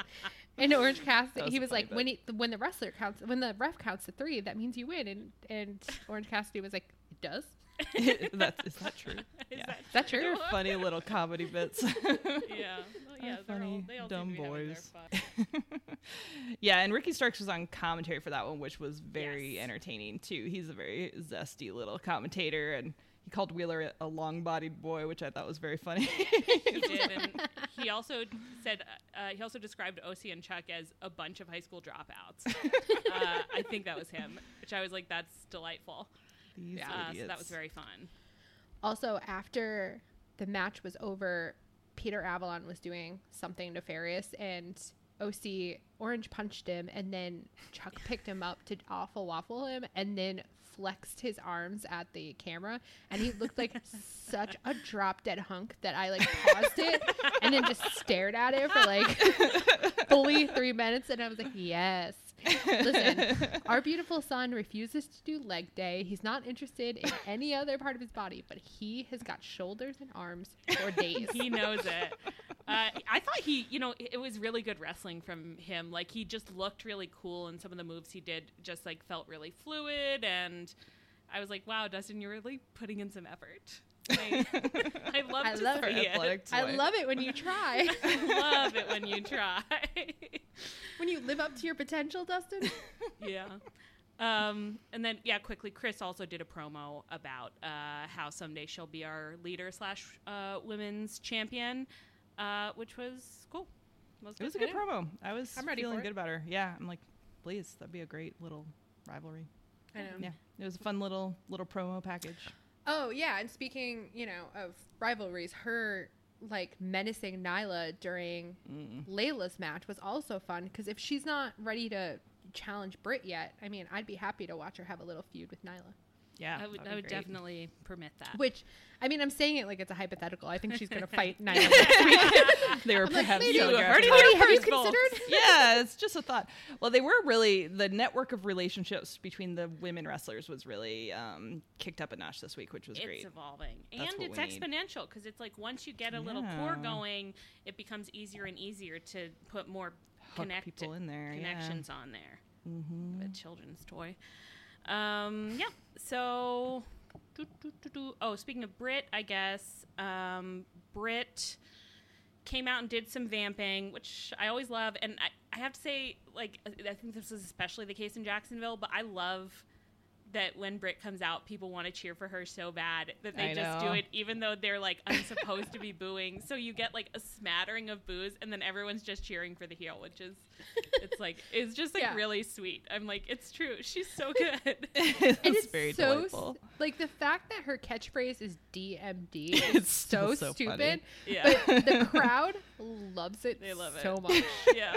In Orange Cassidy, was he was like, bit. "When he, when the wrestler counts, when the ref counts to three, that means you win." And and Orange Cassidy was like, "It does." That's, is that true? Is yeah. that, is that true? They're funny little comedy bits. yeah, well, yeah, oh, funny all, they all dumb seem to be boys. having their fun. Yeah, and Ricky Starks was on commentary for that one, which was very Yes. entertaining too. He's a very zesty little commentator, and he called Wheeler a, a long-bodied boy, which I thought was very funny. He did, and he also said uh, he also described O C and Chuck as a bunch of high school dropouts. uh, I think that was him, which I was like, that's delightful. These Yeah, uh, so idiots. that was very fun. Also, after the match was over, Peter Avalon was doing something nefarious, and O C orange punched him, and then Chuck picked him up to awful waffle him, and then flexed his arms at the camera, and he looked like such a drop dead hunk that I like paused it and then just stared at it for like fully three minutes, and I was like, yes. Listen, our beautiful son refuses to do leg day. He's not interested in any other part of his body, but he has got shoulders and arms for days. He knows it. Uh, I thought he, you know, it was really good wrestling from him. Like, he just looked really cool, and some of the moves he did just, like, felt really fluid, and I was like, wow, Dustin, you're really putting in some effort. I, I love I to love see it. it. I love it when you try. I love it when you try. When you live up to your potential, Dustin. Yeah. Um, and then, yeah, quickly, Chris also did a promo about uh, how someday she'll be our leader slash uh, women's champion, uh, which was cool. Was It was a good promo. I was I'm ready feeling for it. good about her. Yeah, I'm like, please, that'd be a great little rivalry. I know. Yeah, it was a fun little little promo package. Oh, yeah. And speaking, you know, of rivalries, her like menacing Nyla during Mm. Layla's match was also fun, because if she's not ready to challenge Britt yet, I mean, I'd be happy to watch her have a little feud with Nyla. Yeah, I would, that'd I be would great. definitely permit that. Which, I mean, I'm saying it like it's a hypothetical. I think she's going to fight Nyla next week. They were I'm like, perhaps maybe. telegraphing Tony, it. have you First balls. considered? Yeah, it's just a thought. Well, they were really, the network of relationships between the women wrestlers was really um, kicked up a notch this week, which was it's great. evolving. That's and what it's we need. exponential, because it's like once you get a little core Yeah. going, it becomes easier and easier to put more Hook connect- people in there, yeah. connections on there. Mm-hmm. A children's toy. Um, yeah. So, doo, doo, doo, doo. oh, speaking of Britt, I guess um, Britt came out and did some vamping, which I always love. And I, I have to say, like, I think this is especially the case in Jacksonville, but I love that when Britt comes out, people want to cheer for her so bad that they I just know. do it, even though they're like unsupposed to be booing. So you get like a smattering of boos, and then everyone's just cheering for the heel, which is, it's like, it's just like Yeah. really sweet. I'm like, it's true. She's so good. It's And it's very so delightful. s- like the fact that her catchphrase is D M D is It's so, so stupid. funny. Yeah. But the crowd loves it They love it. so much. yeah.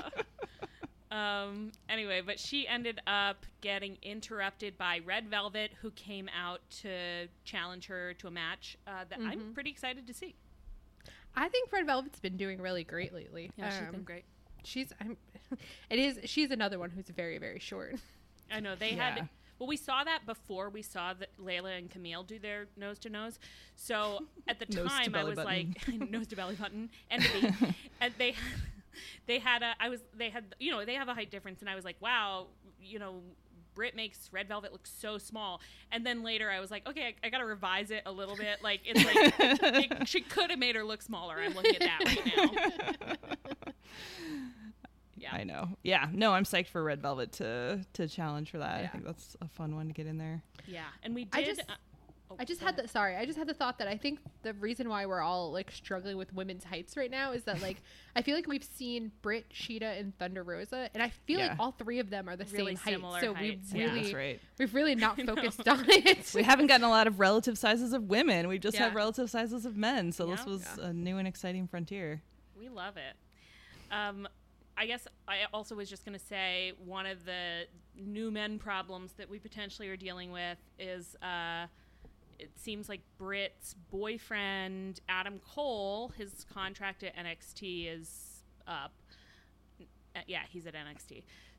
Um, anyway, but she ended up getting interrupted by Red Velvet, who came out to challenge her to a match uh, that I'm pretty excited to see. I think Red Velvet's been doing really great lately. Yeah, she's been Um, great. She's I'm, it is she's another one who's very very short. I know they Yeah. had. Well, we saw that before we saw that Layla and Camille do their nose to nose. So at the Nose to time, I belly was button. like nose to belly button, and the, and they they had a I was they had you know they have a height difference, and I was like, wow, you know. Britt makes Red Velvet look so small, and then later I was like, okay, I, I gotta revise it a little bit. Like it's like it, she could have made her look smaller. I'm looking at that right now. Yeah, I know. Yeah. No, I'm psyched for Red Velvet to to challenge for that. I Yeah. think that's a fun one to get in there. yeah, and we did. I just- uh, oh, I just go had ahead. the sorry, I just had the thought that I think the reason why we're all like struggling with women's heights right now is that like I feel like we've seen Britt, Sheeta, and Thunder Rosa, and I feel Yeah. like all three of them are the Really same height. similar So heights, we yeah. really That's right. we've really not I know. focused on it. We haven't gotten a lot of relative sizes of women. We just Yeah. have relative sizes of men. So this Yeah. was Yeah. a new and exciting frontier. We love it. Um, I guess I also was just going to say one of the new men problems that we potentially are dealing with is uh, it seems like Britt's boyfriend, Adam Cole, his contract at N X T is up. Uh, yeah, he's at N X T.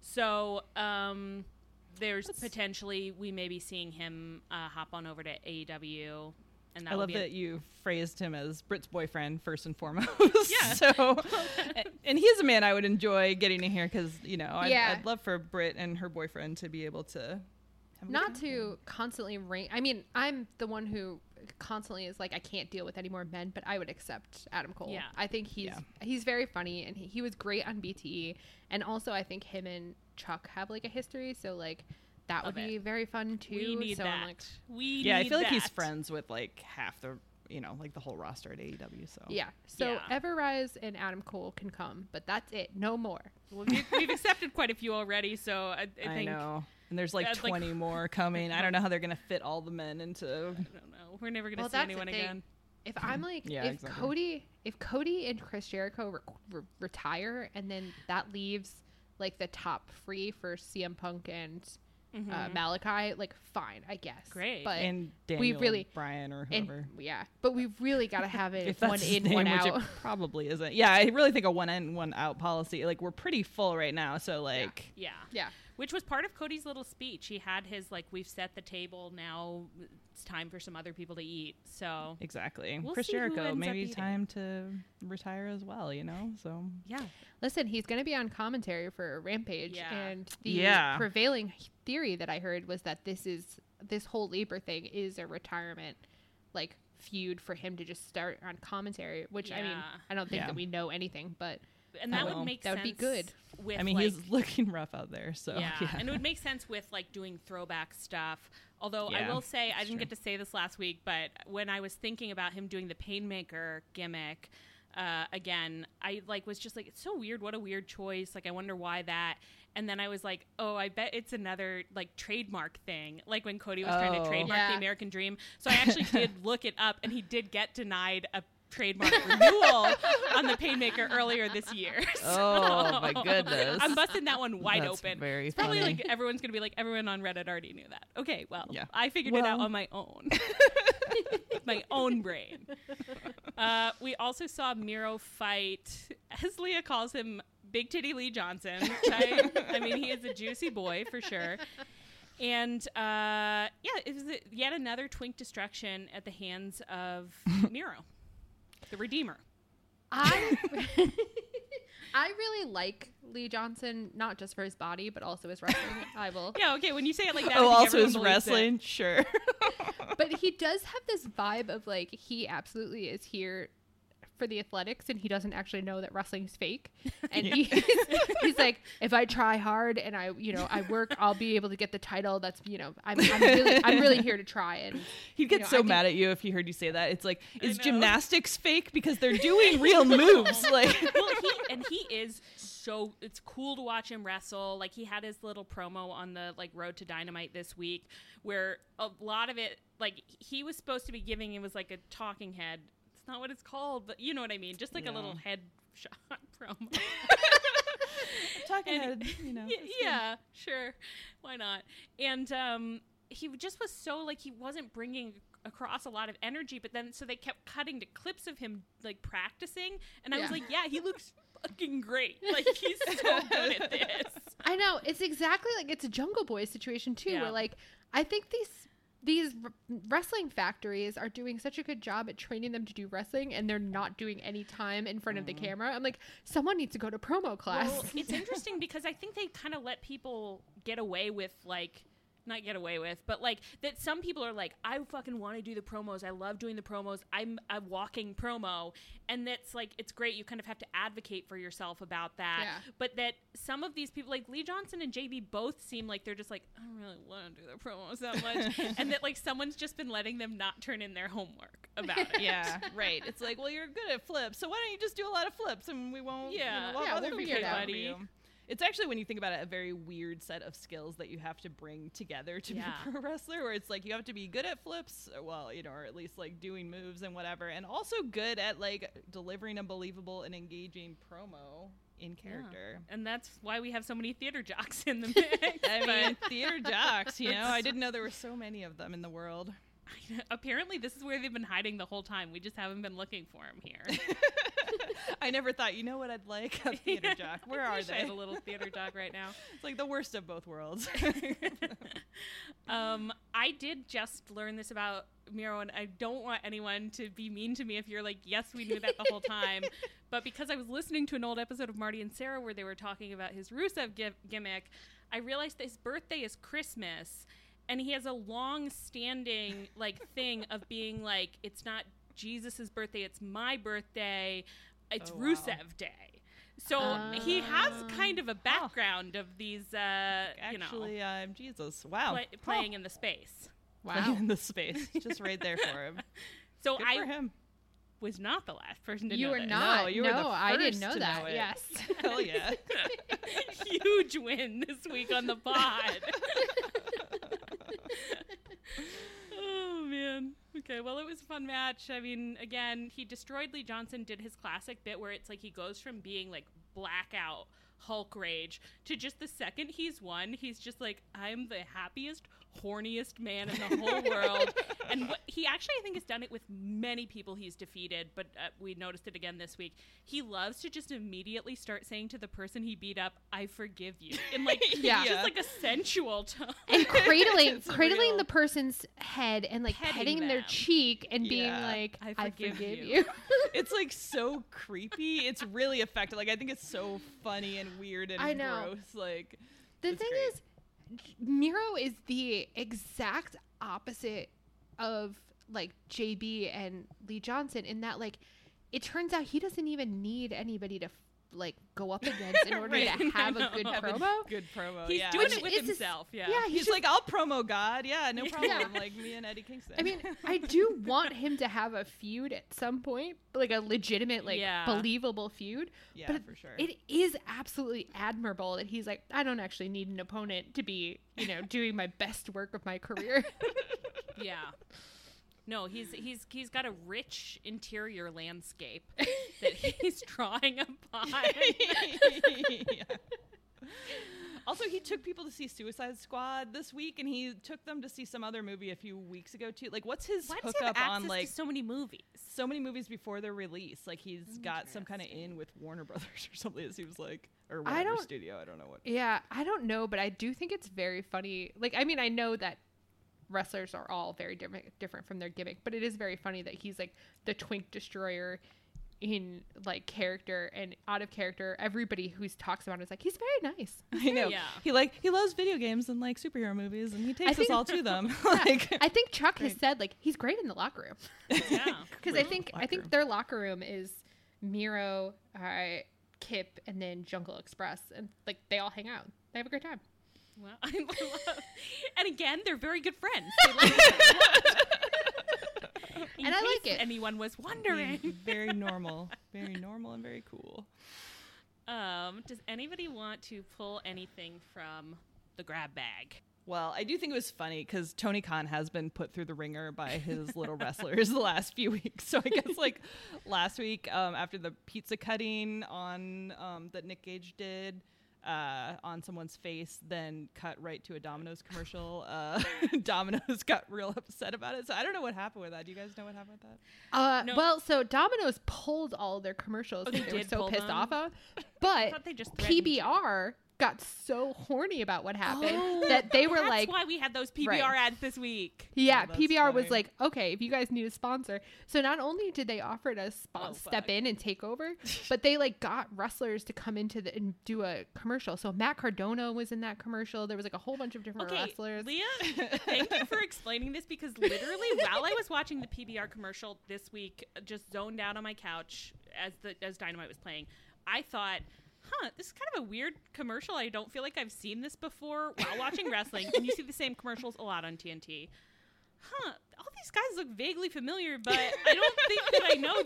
So um, there's That's... potentially we may be seeing him uh, hop on over to A E W. And that I love be a- that you phrased him as Britt's boyfriend first and foremost. Yeah. So, and he's a man I would enjoy getting to hear because, you know, I'd, Yeah. I'd love for Britt and her boyfriend to be able to have a Not good to constantly rank. I mean, I'm the one who constantly is like, I can't deal with any more men, but I would accept Adam Cole. Yeah. I think he's Yeah. he's very funny, and he, he was great on B T E. And also, I think him and Chuck have like a history, so like that Love would it. be very fun too. We need so that. I'm like, we Yeah, need I feel like he's that. friends with like half the, you know, like the whole roster at A E W. So yeah. So Yeah. Everrise and Adam Cole can come, but that's it. No more. Well, we've, we've accepted quite a few already, so I, I I think know. And there's like Uh, like- twenty more coming. I don't know how they're gonna fit all the men into. I don't know. We're never gonna Well, see that's the anyone thing. again. If I'm like, Yeah, if exactly. Cody, if Cody and Chris Jericho re- re- retire, and then that leaves like the top free for C M Punk and uh, Malachi, like fine, I guess. Great. but And Daniel, we really Bryan or and whoever. yeah, but we've really got to have it If one that's his in, name, one which out. it probably isn't. Yeah, I really think a one in, one out policy. Like we're pretty full right now, so like Yeah. Yeah. Which was part of Cody's little speech. He had his, like, we've set the table, now it's time for some other people to eat. So, exactly. We'll Chris see who Jericho, ends up maybe eating. time to retire as well. You know, so yeah. Listen, he's going to be on commentary for Rampage, Yeah. and the Yeah. prevailing theory that I heard was that this is this whole labor thing is a retirement, like feud for him to just start on commentary. Which I mean, Yeah. I don't think Yeah. that we know anything, but And that Well, would make that sense. would be good. With, I mean, like, he's looking rough out there. So yeah. yeah, And it would make sense with, like, doing throwback stuff. Although I Yeah, will say, I that's didn't true. get to say this last week, but when I was thinking about him doing the Painmaker gimmick, uh, again, I, like, was just like, it's so weird. What a weird choice. Like, I wonder why that. And then I was like, oh, I bet it's another, like, trademark thing. Like, when Cody was trying to Oh. trademark Yeah. the American Dream. So I actually did look it up, and he did get denied a trademark renewal on the Painmaker earlier this year. Oh, my So goodness. I'm busting that one wide That's open. very It's probably funny. like everyone's gonna be like, everyone on Reddit already knew that. Okay, well, Yeah. I figured it out Well. on my own. My own brain. Uh, we also saw Miro fight, as Leah calls him, Big Titty Lee Johnson. Which I, I mean, he is a juicy boy for sure. And uh, yeah, it was yet another Twink destruction at the hands of Miro, the Redeemer. I I really like Lee Johnson, not just for his body, but also his wrestling. I will. Yeah, okay, when you say it like that, I Oh, think also everyone his believes it. wrestling, sure. But he does have this vibe of like he absolutely is here for the athletics, and he doesn't actually know that wrestling's fake. And he's, he's like, if I try hard and I, you know, I work, I'll be able to get the title. That's, you know, I'm, I'm really, I'm really here to try. And He'd get know, so I think- mad at you if he heard you say that. It's like, is know. gymnastics fake because they're doing real moves? Like, Well, he and he is so it's cool to watch him wrestle. Like he had his little promo on the like Road to Dynamite this week, where a lot of it, like he was supposed to be giving, it was like a talking head. It's not what it's called, but you know what I mean. Just like Yeah. a little head shot promo. talking And- head, you know. Y- it's good. yeah, sure, why not? And um, he just was so like he wasn't bringing across a lot of energy, but then so they kept cutting to clips of him like practicing, and I was Yeah. like, yeah, he looks fucking great. Like he's so good at this. I know it's exactly like it's a Jungle Boy situation too, Yeah. where like I think these these r- wrestling factories are doing such a good job at training them to do wrestling, and they're not doing any time in front of the camera. I'm like, someone needs to go to promo class. Well, it's interesting because I think they kind of let people get away with like. Not get away with, but like that some people are like, I fucking want to do the promos. I love doing the promos. I'm a walking promo. And that's like, it's great. You kind of have to advocate for yourself about that. Yeah. But that some of these people, like Lee Johnson and J B, both seem like they're just like, I don't really want to do the promos that much. And that like someone's just been letting them not turn in their homework about it. Yeah, right. It's like, well, you're good at flips, so why don't you just do a lot of flips and we won't, you Yeah. know, we'll have Yeah, other we'll people figure it out. for you. It's actually, when you think about it, a very weird set of skills that you have to bring together to Yeah. be a pro wrestler, where it's like you have to be good at flips, or, well, you know, or at least like doing moves and whatever, and also good at like delivering a believable and engaging promo in character. And that's why we have so many theater jocks in the mix. I But- mean, theater jocks, you know, I didn't know there were so many of them in the world. Apparently, this is where they've been hiding the whole time. We just haven't been looking for him here. I never thought, you know what I'd like? A theater jock. Where I are wish I they? had a little theater dog right now. It's like the worst of both worlds. um, I did just learn this about Miro, and I don't want anyone to be mean to me if you're like, yes, we knew that the whole time. But because I was listening to an old episode of Marty and Sarah where they were talking about his Rusev gi- gimmick, I realized that his birthday is Christmas, and he has a long-standing like thing of being like, it's not Jesus's birthday, it's my birthday, it's Oh, wow. Rusev Day. So Uh, he has kind of a background of these, uh, you know, Actually, I'm Jesus. Wow. play, playing in the space. Playing in the space. Just right there for him. So Good I for him. was not the last person to You know were this. not. No, you were the no, I didn't first know to that. know it. Yes. Hell yeah. Huge win this week on the pod. Oh, man. Okay, well, it was a fun match. I mean, again, he destroyed Lee Johnson, did his classic bit where it's like he goes from being like blackout Hulk rage to just the second he's won, he's just like, I'm the happiest, horniest man in the whole world. And what, he actually, I think, has done it with many people he's defeated, but uh, we noticed it again this week. He loves to just immediately start saying to the person he beat up, I forgive you. In like, Yeah. just like a sensual tone. And cradling It's cradling real. the person's head and like Petting petting their them. cheek and being Yeah. like, I I forgive forgive, you." you. It's like so creepy. It's really effective. Like I think it's so funny and weird and I know. gross. Like The it's thing great. is, Miro is the exact opposite of like J B and Lee Johnson in that like it turns out he doesn't even need anybody to like go up against in order Right, to I have a know. good Have a promo. good promo. He's yeah. doing Which it with is this- himself, yeah. Yeah, He's he's like, I'll promo God. Yeah, no problem. Yeah. Like me and Eddie Kingston. I mean, I do want him to have a feud at some point, like a legitimate, like Yeah. believable feud. yeah, but for sure. It is absolutely admirable that he's like, I don't actually need an opponent to be, you know, doing my best work of my career. Yeah. No, he's he's he's got a rich interior landscape that he's drawing upon. Yeah. Also, he took people to see Suicide Squad this week, and he took them to see some other movie a few weeks ago too. Like, what's his Why does he have hookup access on like to so many movies? so many movies before their release? Like, he's got some kind of in with Warner Brothers or something. It seems like, or I whatever don't- studio. I don't know what. Yeah, I don't know, but I do think it's very funny. Like, I mean, I know that wrestlers are all very different different from their gimmick, but it is very funny that he's like the twink destroyer in like character and out of character. Everybody who talks about it is like, he's very nice. I know. Yeah. He like he loves video games and like superhero movies, and he takes us think- all to them. like, I think Chuck has said like he's great in the locker room Yeah. because I Great think I locker think room. their locker room is Miro, uh, Kip, and then Jungle Express, and like they all hang out. They have a great time. Well, I love, and again, they're very good friends. They like each other a lot. In And I like case it. anyone was wondering. very normal, very normal, and very cool. Um, does anybody want to pull anything from the grab bag? Well, I do think it was funny because Tony Khan has been put through the ringer by his little wrestlers the last few weeks. So I guess like last week um, after the pizza cutting on um, that Nick Gage did uh, on someone's face, then cut right to a Domino's commercial. Uh, Domino's got real upset about it. So I don't know what happened with that. Do you guys know what happened with that? Uh, No. Well, so Domino's pulled all their commercials Oh, that they they were did so pull pissed them? off of, I but thought they just P B R got so horny about what happened that they were That's like, why we had those P B R Right. ads this week. yeah, Oh, that's P B R was funny. like, okay, if you guys need a sponsor. So not only did they offer to spon- Oh, step fuck. in and take over, but they like got wrestlers to come into the and do a commercial. So Matt Cardona was in that commercial. There was like a whole bunch of different Okay, wrestlers. Leah, thank you for explaining this because literally while I was watching the P B R commercial this week, just zoned out on my couch as the as Dynamite was playing, I thought, huh, this is kind of a weird commercial. I don't feel like I've seen this before while watching wrestling. And you see the same commercials a lot on T N T. Huh, all these guys look vaguely familiar, but I don't think that I know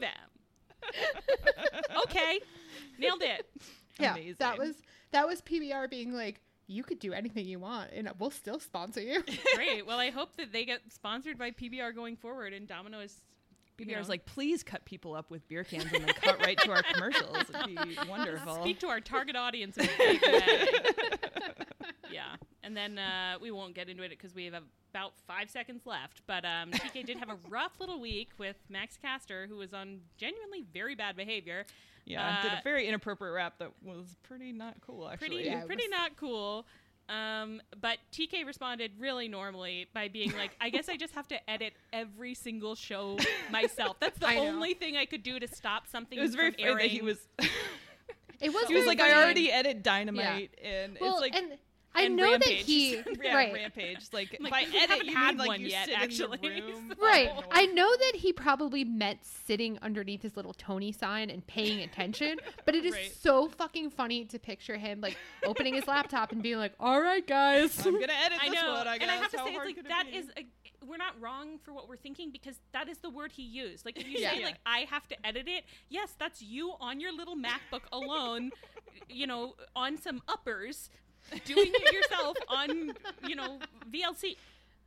them. Okay, nailed it. yeah, Amazing. that was that was P B R being like, you could do anything you want and we'll still sponsor you. Great. Well, I hope that they get sponsored by P B R going forward, and Domino is. P you B R's know, like, please cut people up with beer cans and then cut right to our commercials. It'd be wonderful. speak to our target audience in a big way. Yeah, and then uh, we won't get into it because we have a about five seconds left. But um, T K did have a rough little week with Max Caster, who was on genuinely very bad behavior. Yeah, uh, did a very inappropriate rap that was pretty not cool, actually. Pretty, Yeah, pretty was... not cool. Um, but T K responded really normally by being like, I guess I just have to edit every single show myself. That's the I know. only thing I could do to stop something It was very from funny airing. that he was... It was he was very like, funny. I already edit Dynamite, and Well, it's like... and I and know Rampage. that he yeah, right. Rampage. Like, I'm like, by we edit, haven't you had mean like one you yet, sit actually. in the room. Right. Oh, I know that he probably meant sitting underneath his little Tony sign and paying attention, but it is Right. so fucking funny to picture him like opening his laptop and being like, "All right, guys." I'm gonna edit I this know, one, I guess. and I have to How say, it's hard like could it that be? is a, we're not wrong for what we're thinking because that is the word he used. Like if you Yeah. say Yeah. like I have to edit it, yes, that's you on your little MacBook alone, you know, on some uppers, doing it yourself on you know V L C.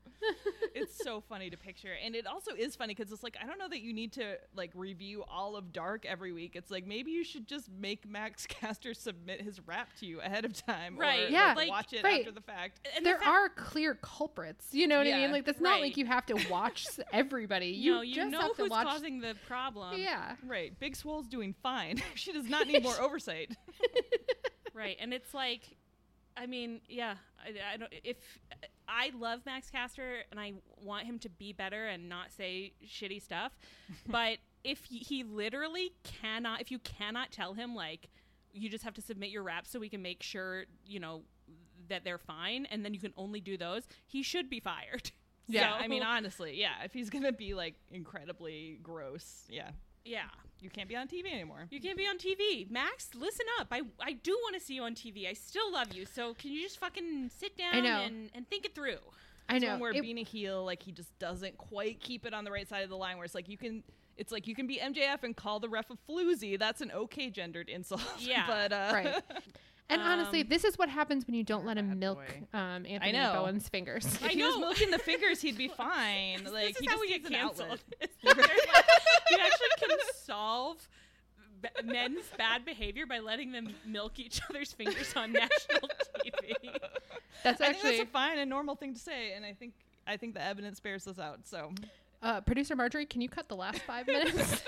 It's so funny to picture, and it also is funny because it's like I don't know that you need to like review all of Dark every week. It's like maybe you should just make Max Caster submit his rap to you ahead of time, Right, Or, yeah, like, like- watch it right. after the fact. And the There fact- are clear culprits. You know what I Yeah. mean? Like that's not Right. like you have to watch s- everybody. You, you know, you just know have to who's watch. causing the problem. Yeah. Right, Big Swole's doing fine. She does not need more oversight. Right, and it's like, I mean, yeah, I, I don't. If I love Max Caster and I want him to be better and not say shitty stuff, but if he, he literally cannot, if you cannot tell him like, you just have to submit your raps so we can make sure you know that they're fine, and then you can only do those, he should be fired. Yeah, So- I mean honestly, yeah. If he's gonna be like incredibly gross, yeah, yeah. you can't be on T V anymore. You can't be on T V. Max, listen up. I, I do want to see you on T V. I still love you. So can you just fucking sit down know. and, and think it through? I It's know. one where It- being a heel, like he just doesn't quite keep it on the right side of the line. Where it's like you can, it's like you can be M J F and call the ref a floozy. That's an okay gendered insult. Yeah. but uh, Right. And honestly, Um, this is what happens when you don't let him bad milk boy. um, Anthony know. Bowen's fingers. if I he was know. milking the fingers, he'd be fine. Like this he is how just we get needs an canceled. outlet. It's that there's, like, you actually can solve b- men's bad behavior by letting them milk each other's fingers on national T V. That's I think actually that's a fine and normal thing to say, and I think I think the evidence bears this out. So uh, producer Marjorie. Can you cut the last five minutes?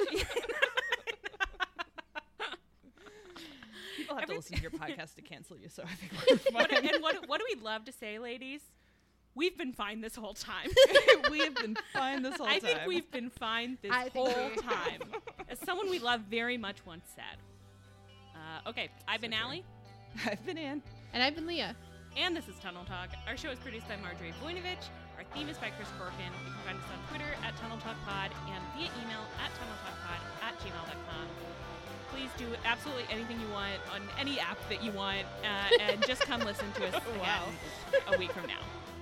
people have Every- to listen to your podcast to cancel you. So I think we're What, fine. and what, what do we love to say, ladies? We've been fine this whole time. we have been fine this whole I time. think we've been fine this I think whole we- time. As someone we love very much once said. Uh, okay, I've been So true. Allie, I've been Ann. And I've been Leah. and this is Tunnel Talk. Our show is produced by Marjorie Voinovich. Our theme is by Chris Corkin. You can find us on Twitter at Tunnel Talk Pod and via email at tunneltalkpod at gmail dot com. Please do absolutely anything you want on any app that you want, uh, and just come listen to us again Wow. a week from now.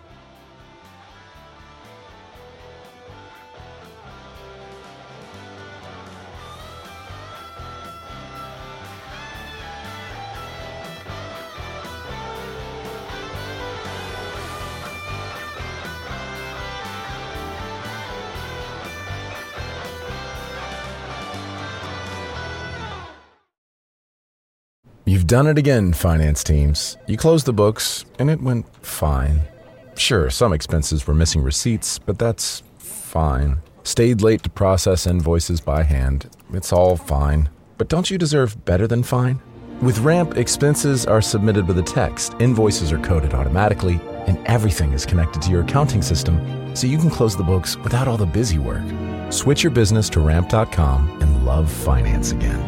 You've done it again, finance teams. You closed the books, and it went fine. Sure, some expenses were missing receipts, but that's fine. Stayed late to process invoices by hand. It's all fine. But don't you deserve better than fine? With Ramp, expenses are submitted with a text, invoices are coded automatically, and everything is connected to your accounting system, so you can close the books without all the busy work. Switch your business to ramp dot com and love finance again.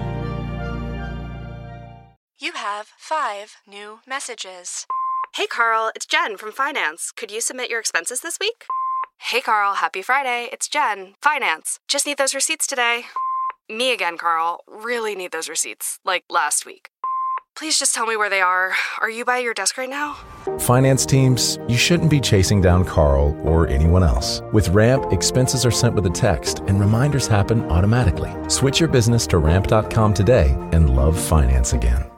You have five new messages. Hey Carl, it's Jen from Finance. Could you submit your expenses this week? Hey Carl, happy Friday. It's Jen, Finance. Just need those receipts today. Me again, Carl. Really need those receipts, like last week. Please just tell me where they are. Are you by your desk right now? Finance teams, you shouldn't be chasing down Carl or anyone else. With Ramp, expenses are sent with a text and reminders happen automatically. Switch your business to ramp dot com today and love finance again.